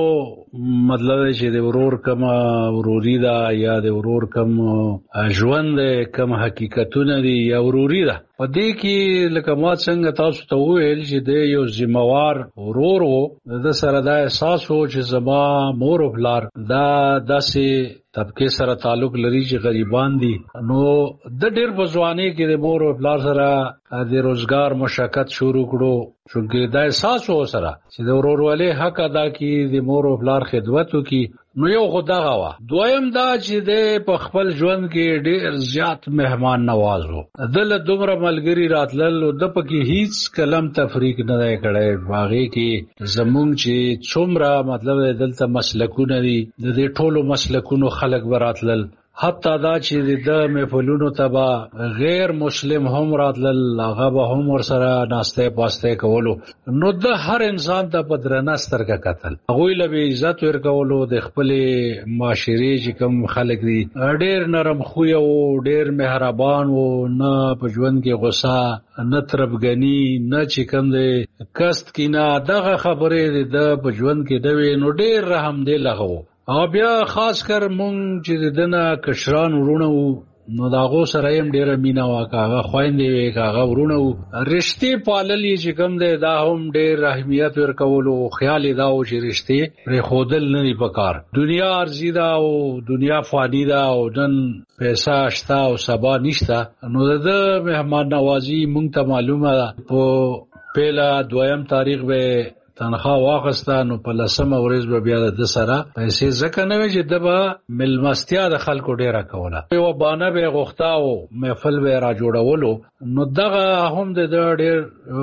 مطلب چې د ورور کم وروري ده یا د ورور کم ژوند کم حقیقتونه دي یا وروري ده، په دې کې لکه ما څنګه تاسو ته وویل چې د یو ذمہوار ورور وو، د سره دا احساس وو چې زما مور او پلار دا داسې طبقه سره تعلق لري چې غریبان دي. نو د ډېر په ځوانۍ کې د مور او پلار سره د روزګار مشقت شروع کړو، چونکې دا احساس وو سره چې د ورورولۍ حق ادا کړي، د مور او پلار خدمت وکړي. نو یو خو دغه وه. دویم دا چې د په خپل ژوند کې ډېر زیات مهمان نواز و، د له دومره ملګري راتلل، د پکې هیڅ کلم تفریق نه دی کړی. هغې کې زمونږ چې څومره مطلب دلته مسلکونه دي، د دې ټولو مسلکونو خلک به راتلل. حتی دا چې د محفلونو ته به غیر مسلم هم راتلل، هغه به هم ورسره ناستی پاستی کولو. نو د هر انسان ته په درنه سترګه کتل، هغوی له به عزت ورکولو. د خپلې معاشرې چې کوم خلک دي ډېر نرم خویه وو، ډېر مهربان وو، نه په ژوند کې غصه، نه تربګني، نه چې کوم دی کست کینه، دغه خبرې د په ژوند کې نه وې. نو ډېر رحم دل هغه وو. او بیا خاص کر مونږ چې دنه کشران ورونه وو، نو د هغو سره یې هم ډېره مینه وه، که هغه خویندې وې که هغه ورونه وو. رشتې پالل یې چې کوم دی دا هم ډېر اهمیت ورکولو. خیال یې دا و چې رشتې پرېښودل نه دي پکار. دنیا عرضي ده او دنیا فاني ده او نن پیسه شته او سبا نشته. نو د ده مهمان نوازي مونږ ته معلومه ده. په پیله دویم تاریخ به تنخوا واخسته، نو په لسمه ورځ به بیا د سره پیسې ځکه نه وي چې د به مېلمستیا د خلکو ډېره کوله، یوه بانه به یې غوښته او محفل به یې را جوړولو. نو دغه هم د ده ډېر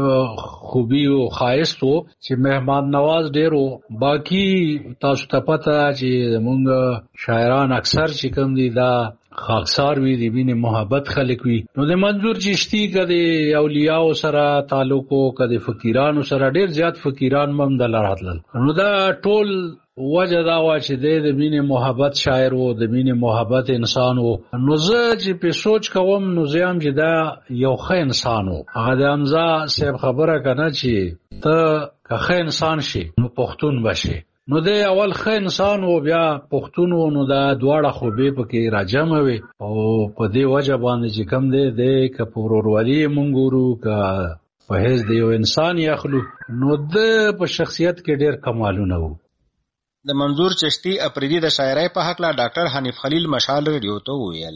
خوبي او ښایست و چې مهمان نواز ډېر و. باقي تاسو ته پته ده چې زمونږ شاعران اکثر چې کوم دي دا خاکسار وي د مینې محبت خلک وي. نو د منظور چشتی کده اولیاء سره تعلق او کده فقیرانو سره ډیر زیات فقیران مم د لراتل. نو دا ټول وجه دا وا چې د مینې محبت شاعر وو، د مینې محبت انسان وو. نو زه چې په سوچ کوم نو زم چې دا یو ښه انسان وو. هغه د حمزه صاحب خبره کنه چې ته که ښه انسان شي نو پښتون بشي. نو د اول ښه انسان وو بیا پښتون وو. نو دا دواړه خوبې پکې راجمع وي او په دې وجه باندې چې کم دی د که په ورورولي مونږ ګورو که په حیث د یو انسان یاخلو نو د په شخصیت کې ډېر کمالونه وو. د منظور چشتی اپریدي د شاعرۍ په حق لا ډاکټر حنیف خلیل مشال ریډیو ته ویل.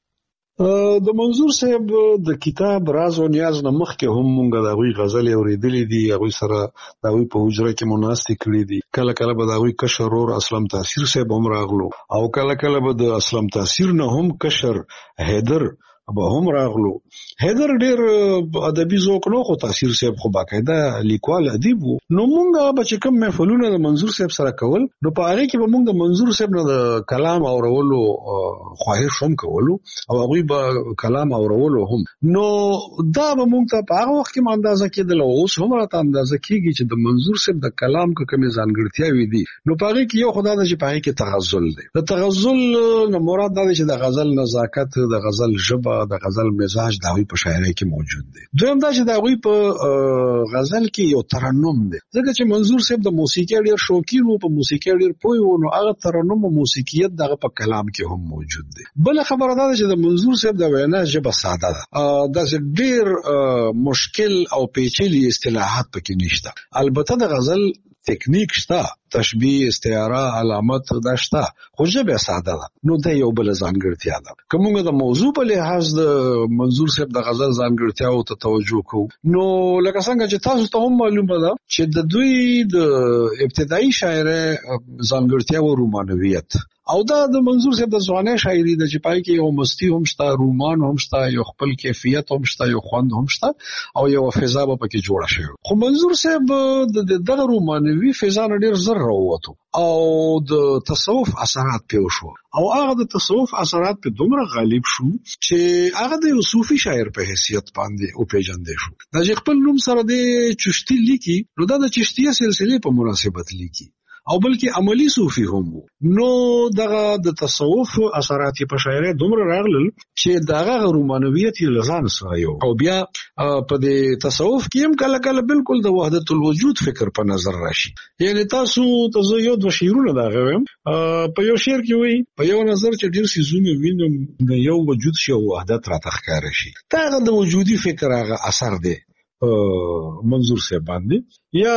د منظور صاحب د کتاب راز او نیاز نه مخکې هم مونږ د هغوی غزلې اورېدلې دي، هغوی سره د هغوی په حجره کې مو ناستې کړي دي. کله کله به د هغوی کشر ورور اسلم تاثیر صاحب هم راغلو او کله کله به د اسلم تاثیر نه هم کشر حیدر به هم راغلو. حیدر ډیر ادبي ذوق نو خو تاثیر صاحب خو باقاعده لیکوال ادیب وو. نو مونږ به چې کوم محفلونه د منظور صاحب سره کول نو په هغه کې به مونږ د منظور صاحب نه د کلام اورولو خواهش هم کولو او هغوی به کلام اورولو هم. نو دا به مونږ ته په هغه وخت کې اندازه کېدل او اوس هم راته اندازه کېږي چې د منظور صاحب د کلام کومې ځانګړتیاوې دي. نو په هغه کې یو خدای د چې په هغه کې تغزل دی. د تغزل نو مراد دا دی چې د غزل نزاکت، د غزل ژبه، د غزل مزاج د هغوی په شاعرۍ کې موجود دی. دویم دا چې د هغوی په غزل کې یو ترنم دی، ځکه چې منظور صاحب د موسیقۍ ډېر شوقین و، په موسیقۍ ډېر پوه و، نو هغه ترنم او موسیقیت دغه په کلام کې هم موجود دی. بله خبره دا ده چې د منظور صاحب د وینا ژبه ساده ده، داسې ډېر مشکل او پیچلي اصطلاحات پکې نشته. البته د غزل تکنیک شته، تشبیه، استعاره، علامت دا شته، خو ژبه ساده ده. نو دا یو بل ځانګړتیا ده. که موږ د موضوع په لحاظ د منظور صاحب د غزل ځانګړتیاو ته توجه کوو نو لکه څنګه چې تاسو ته هم معلومه ده چې د دوی د ابتدایي شاعرۍ ځانګړتیا و رومانویت، او دا د منظور صاحب د ځوانۍ شاعري ده چې پای کې یو مستی هم شته، رومان هم شته، یو خپل کیفیت هم شته، یو خوند هم شته او یو فضا به پکې جوړه شوې. خو منظور صاحب د دغه رومانوي فضا نه ډېر زر راووتو او د تصوف اثرات پې وشو او هغه د تصوف اثرات په دومره غالب شو چې هغه د یو صوفي شاعر په حیثیت باندې وپېژندل شو. دا چې خپل نوم سره د چشتي لیکي نو دا د چشتیه سلسلې په مناسبت لیکي او بلکې عملی صوفي هم وو. نو دغه د تصوف اثرات په شاعرۍ دومره راغلل چې دغه رومانویت یې لزان سره یو او بیا په د تصوف کې هم کله کله بالکل د وحدت الوجود فکر په نظر راشي. یعنی تاسو ته یو دوه شعرونه دا غویم په یو شعر کې وایي په یو نظر چې ډېر سيزونه وینم د یو وجود شی او وحدت راته ښکاره شي. دا د وجودي فکر هغه اثر دی منظور صاحب باندې، یا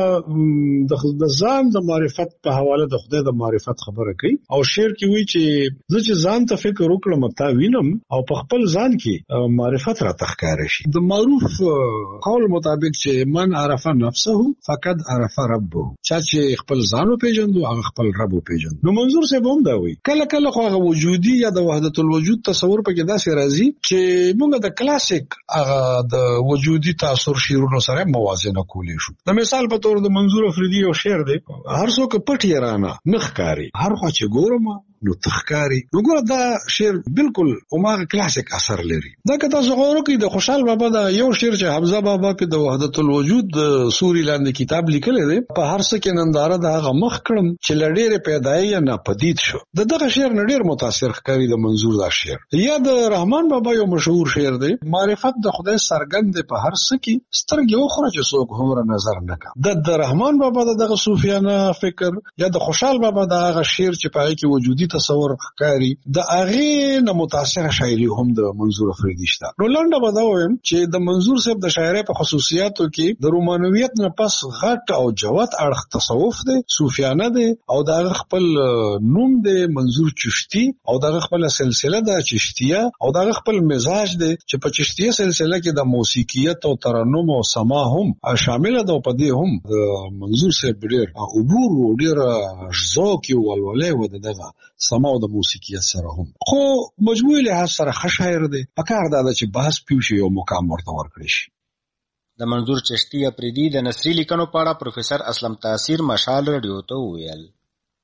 د ځان د معرفت په حواله د خدای د معرفت خبره کوي او شعر کې وایي چې زه چې ځان ته فکر وکړم تا وینم او په خپل ځان کې معرفت راته ښکاره شي. د معروف قول مطابق چې من عرف نفسه فقد عرف ربه، چا چې خپل ځان وپېژندو هغه خپل رب وپېژند. نو منظور صاحب هم دا وایي کله کله خو هغه وجودي یا د وحدت الوجود تصور پکې داسې راځي چې موږ د کلاسیک هغه د وجودي تاثر شعرونو سره موازنه کولی شو. د مثال په تور د منظور افریدي یو شعر دی، هر څوک پټ یې رانه نه ښکاري، هر خوا چې ګورم نو تخکاری. نو ګوره دا شعر بالکل هماغه کلاسیک اثر لري. دا که تاسو غور وکړئ د خوشحال بابا دا یو شعر چې حمزه بابا په د وحدت الوجود سوري لاندې کتاب لیکلی دی، په هر څه کې ننداره د هغه مخ کړم چې له ډېرې پیدایي ناپدید شو. د دغه شعر نه ډېر متاثر ښکاري د منظور دا شعر. یا د رحمان بابا یو مشهور شعر دی، معرفت د خدای څرګند دی په هر څه کې، سترګې وخوره چې څوک هومره نظر نه کا. د رحمان بابا دغه صوفیانه فکر یا د خوشحال بابا د هغه شعر چې په هغې کې وجودي تصور ښکاري، د هغې نه متاثره شاعري هم د منظور افریدي شته. نو لنډه به دا ووایم چې د منظور صاحب د شاعرۍ په خصوصیاتو کې د رومانویت نه پس غټ او جوت اړخ تصوف دی، صوفیانه دی او د هغه خپل نوم دی منظور چشتي او د هغه خپله سلسله ده چشتیه او د هغه خپل مزاج دی چې په چشتیه سلسله کې د موسیقیت او ترنم او سما هم شامله ده او په دې هم د منظور صاحب ډېر عبور و ډېر ذوق یې ولولۍ و د دغه سما او د موسیقیت سره هم. خو مجموعي لحاظ سره ښه شاعر دی، پکار دا ده چې بحث پیو شي او مقام ورته ورکړی شي. د منظور چشتي اپریدي د نثري لیکنو په اړه پروفیسر اسلم تاثیر مشال ریډیو ته وویل.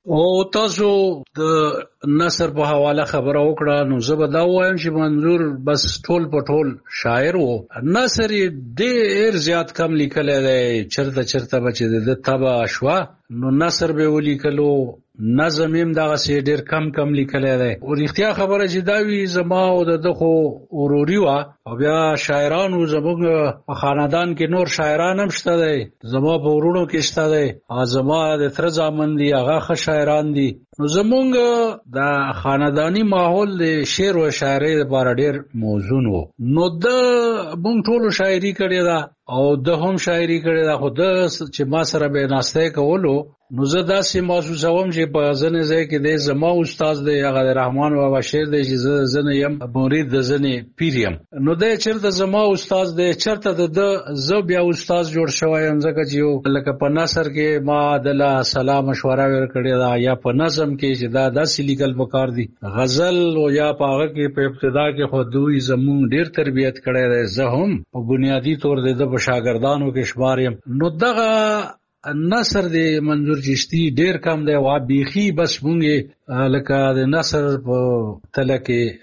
او تاسو د نثر په حواله خبره وکړه نو زه به دا وایم چې منظور بس ټول په ټول شاعر وو. نثر ډېر زیات کم لیکلی دی، چرته چرته به چې د تبه شوه نو نثر به ولیکلو، نظم هم دغسې ډېر کم کم لیکلی دی. او رښتیا خبره چې دا وي زما او د ده خو وروري وه او بیا شاعرانو زموږ په خاندان کې نور شاعران هم شته دی، زما په وروڼو کې شته دی، زما د تره زامن دي هغه ښه شاعران دي. نو زمونږ د خاندانی ماحول د شعر و شاعرۍ لپاره ډېر موزون و. نو د مونږ ټولو شاعري کړې ده او د هم شاعري کړې ده، خو د چې ما سره به ناستی کولو نو زه داسې محسوسوم چې په ځینې ځای کې دی زما استاد دی، هغه د رحمان بابا شعر دی چې زه ځینې یم مرید د ځینې پیر یم. نو دی چېرته زما استاد دی، چېرته د ده زه بیا استاد جوړ شوی یم، ځکه چې یو لکه په نثر کې ما دله سلا مشوره ورکړې ده، یا په نظم کې چې دا داسې لیکل پکار دي، غزل او یا په هغه کې په ابتدا کې خو دوی زمونږ ډېر تربیت کړی دی، زه هم په بنیادي طور د ده په شاګردانو کې شمار یم. نو دغه نثر د منظور چشتي ډیر کم دی، وا بیخي بس مونږ لکه د نثر په تله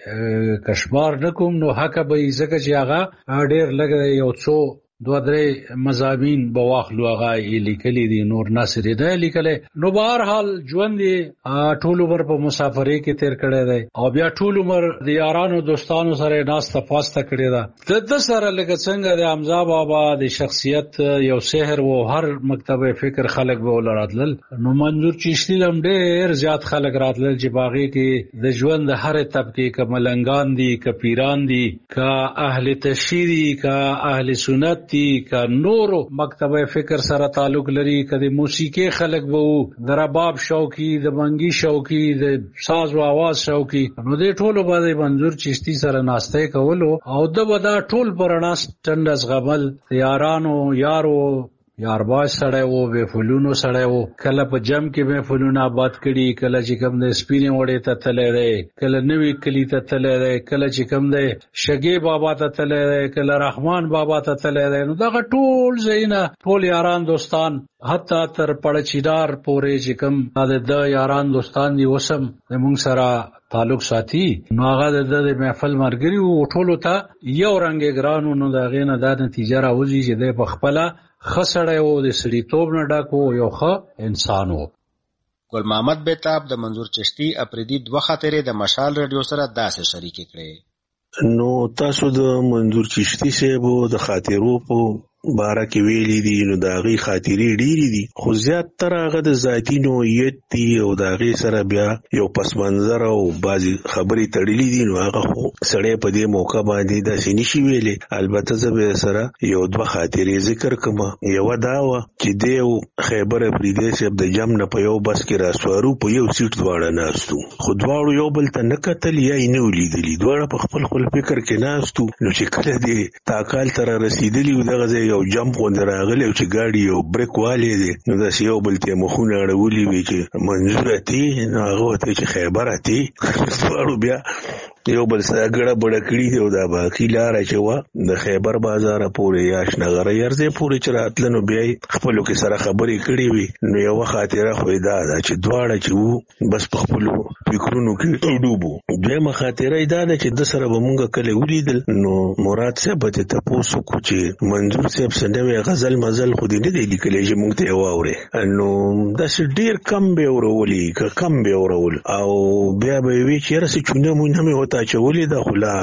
کې کشمار نکوم نو حق به یې ځکه چې هغه ډیر لږ دی، یو څو دوه درې مضامین به واخلو هغه یې لیکلي دي، نور نثر یې نه لیکلی. نو به هر حال ژوند یې ټول عمر په مسافرۍ کې تېر کړی دی او بیا ټول عمر د یارانو دوستانو سره یې ناسته پاسته کړې ده. د ده سره لکه څنګه د حمزه بابا د شخصیت یو سحر و، هر مکتب فکر خلک به ول راتلل. نو منظور چشتي هم ډېر زیات خلک راتلل چې په هغې کې د ژوند د هرې طبقې که ملنګان دي، که پیران دي، که اهل تشیع دي، که اهل سنت دي، که نورو مکتب فکر سره تعلق لري، که د موسیقي خلک به وو، د رباب شوقي، د منګي شوقي، د ساز و آواز شوقي. نو دې ټولو به د منظور چشتي سره ناستی کولو او ده به دا ټول په رڼا ټنډه زغمل. یارانو یارو یارباز سړی و، محفلونو سړی و، کله په جم کې محفلونه آباد کړي، کله چې کوم دی سپینې وړې ته تللی دی، کله نوي کلي ته تللی دی، کله چې کوم دی شګې بابا ته تللی دی، کله رحمان بابا ته تللی دی. نو دغه ټول ځایونه ټول یاران دوستان حتی تر پړچیدار پورې چې کوم د ده یاران دوستان دي اوس هم زموږ سره تعلق ساتي، نو هغه د ده د محفل ملګري وو، ټولو ته یو رنګې ګران وو. نو د هغې نه دا نتیجه راوځي چې دی په خپله ښه سړی و، د سړیتوب نه ډک و، یو ښه انسان و. ګل محمد بیتاب د منظور چشتي اپریدي دوه خاطرې د مشال رادیو سره داسې شریکې کړې. نو تاسو د منظور چشتي صاحب د خاطرو په باره کې ویلي دي، نو د هغې خاطرې ډېرې دي، خو زیاتره هغه د ذاتي نوعیت دي او د هغې سره بیا یو پس منظر او بعضې خبرې تړلي دي. نو هغه خو سړی په دې موقع باندې داسې نشي ویلی. البته زه به سره یو دوه خاطرې ذکر کړم. یوه دا وه چې دی یو خیبر افریدی صاحب د جم نه په یو بس کې راسوارو، په یو سیټ دواړه ناستو، خو دواړو یو بل ته نه کتل یا یې نه ولیدلي، دواړه په خپل خپل فکر کې ناستو. نو چې کله دې تاکال ته را رسېدلي و دغه ځای یو جمپ غوندې راغلی او چې ګاډي یو بریک والی دی، نو داسې یو بل ته مخونه اړولي وي چې منظور اتې، نو هغه ورته چې خیبر اتې. دواړو بیا یو بل سره ګړه بړه کړي دي او دا باقي لاره چې وه د خیبر بازاره پورې یا اشنغره یرځې پورې چې راتله، نو بیا یې خپلو کې سره خبرې کړې وي. نو یوه خاطره خو یې دا ده چې دواړه چې وو بس په خپلو فکرونو کې ډوب وو. دویمه خاطره یې دا ده چې ده سره به مونږ کله ولیدل نو مراد صاحب به ترې تپوس وکړو چې منظور صاحب څه نوی غزل مزل خو دې نه دی لیکلی چې مونږ ته یې واورې. نو داسې ډېر کم به یې اورولي، که کم به یې اورول او بیا به یې وي چې یاره څه چونه مونه مې ورته اچولې ده، خو لا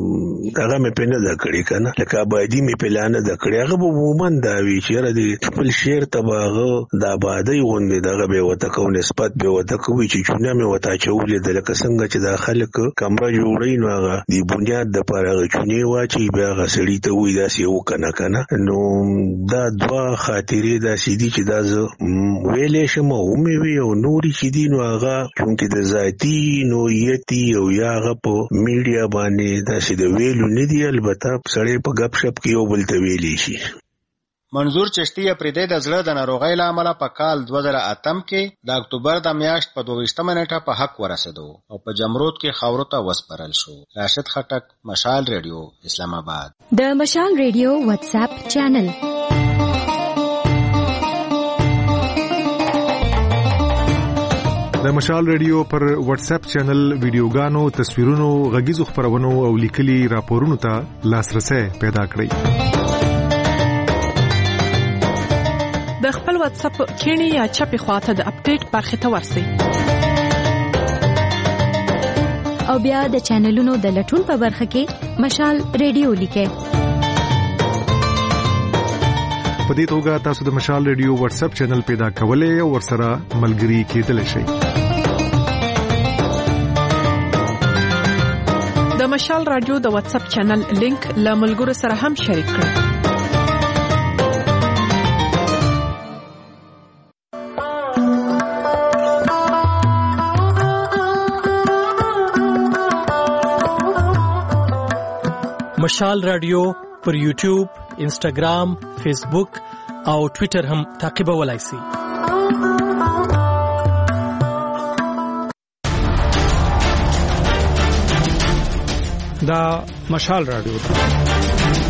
هغه مې پرې نه ده کړې که نه، لکه ابادي مې پرې لا نه ده کړې. هغه به عموما دا وي چې یاره د خپل شعر ته به هغه د ابادۍ غوندې دغه به یې ورته کوو، نسبت به یې ورته کوي چې چونه مې ورته اچولې ده. لکه څنګه چې دا خلک کمره جوړوي نو هغه د بنیاد دپاره هغه چونې واچوي، بیا هغه سړي ته وایي داسې یې وکنه که نه. نو دا دوه خاطرې داسې دي چې دا زه ویلی شم او ومې وي، او نورې چې دي نو هغه چونکې د ذاتي نوعیت دي او یا هغه په میډیا باندې داسې د ویلو نه دي، البته سړی په ګپ شپ کې یو بل ته ویلی شي. منظور چشتي اپریدی د زړه د ناروغۍ له امله په کال دوه زره اتم کې د اکتوبر د میاشت په دوه ویشتمه نیټه په حق ورسېدو او په جمرود کې خاورو ته وسپارل شو. راشد خټک، مشال ریډیو، اسلام آباد. د مشال ریډیو واتس اپ چینل د مشال ریډیو پر واتس اپ چینل ویډیوګانو، تصویرونو، غږیزو خبرونو او لیکلي راپورونو ته لاسرسي پیدا کړئ. د خپل واتس اپ کینی یا چپی خواته د اپډیټ برخه ته ورسئ. او بیا د چینلونو د لټون په برخه کې مشال ریډیو لیکئ. په دې توګه تاسو د مشال ریډیو واتس اپ چینل پیدا کولای او ورسره ملګري کېدلی شئ. د مشال رادیو د واتس اپ چینل لینک له ملګرو سره هم شریک کړئ. مشال رادیو پر یوټیوب، انسټاګرام، فیسبوک او ټوئیټر هم تعقیبولای شئ. دا مشال رادیو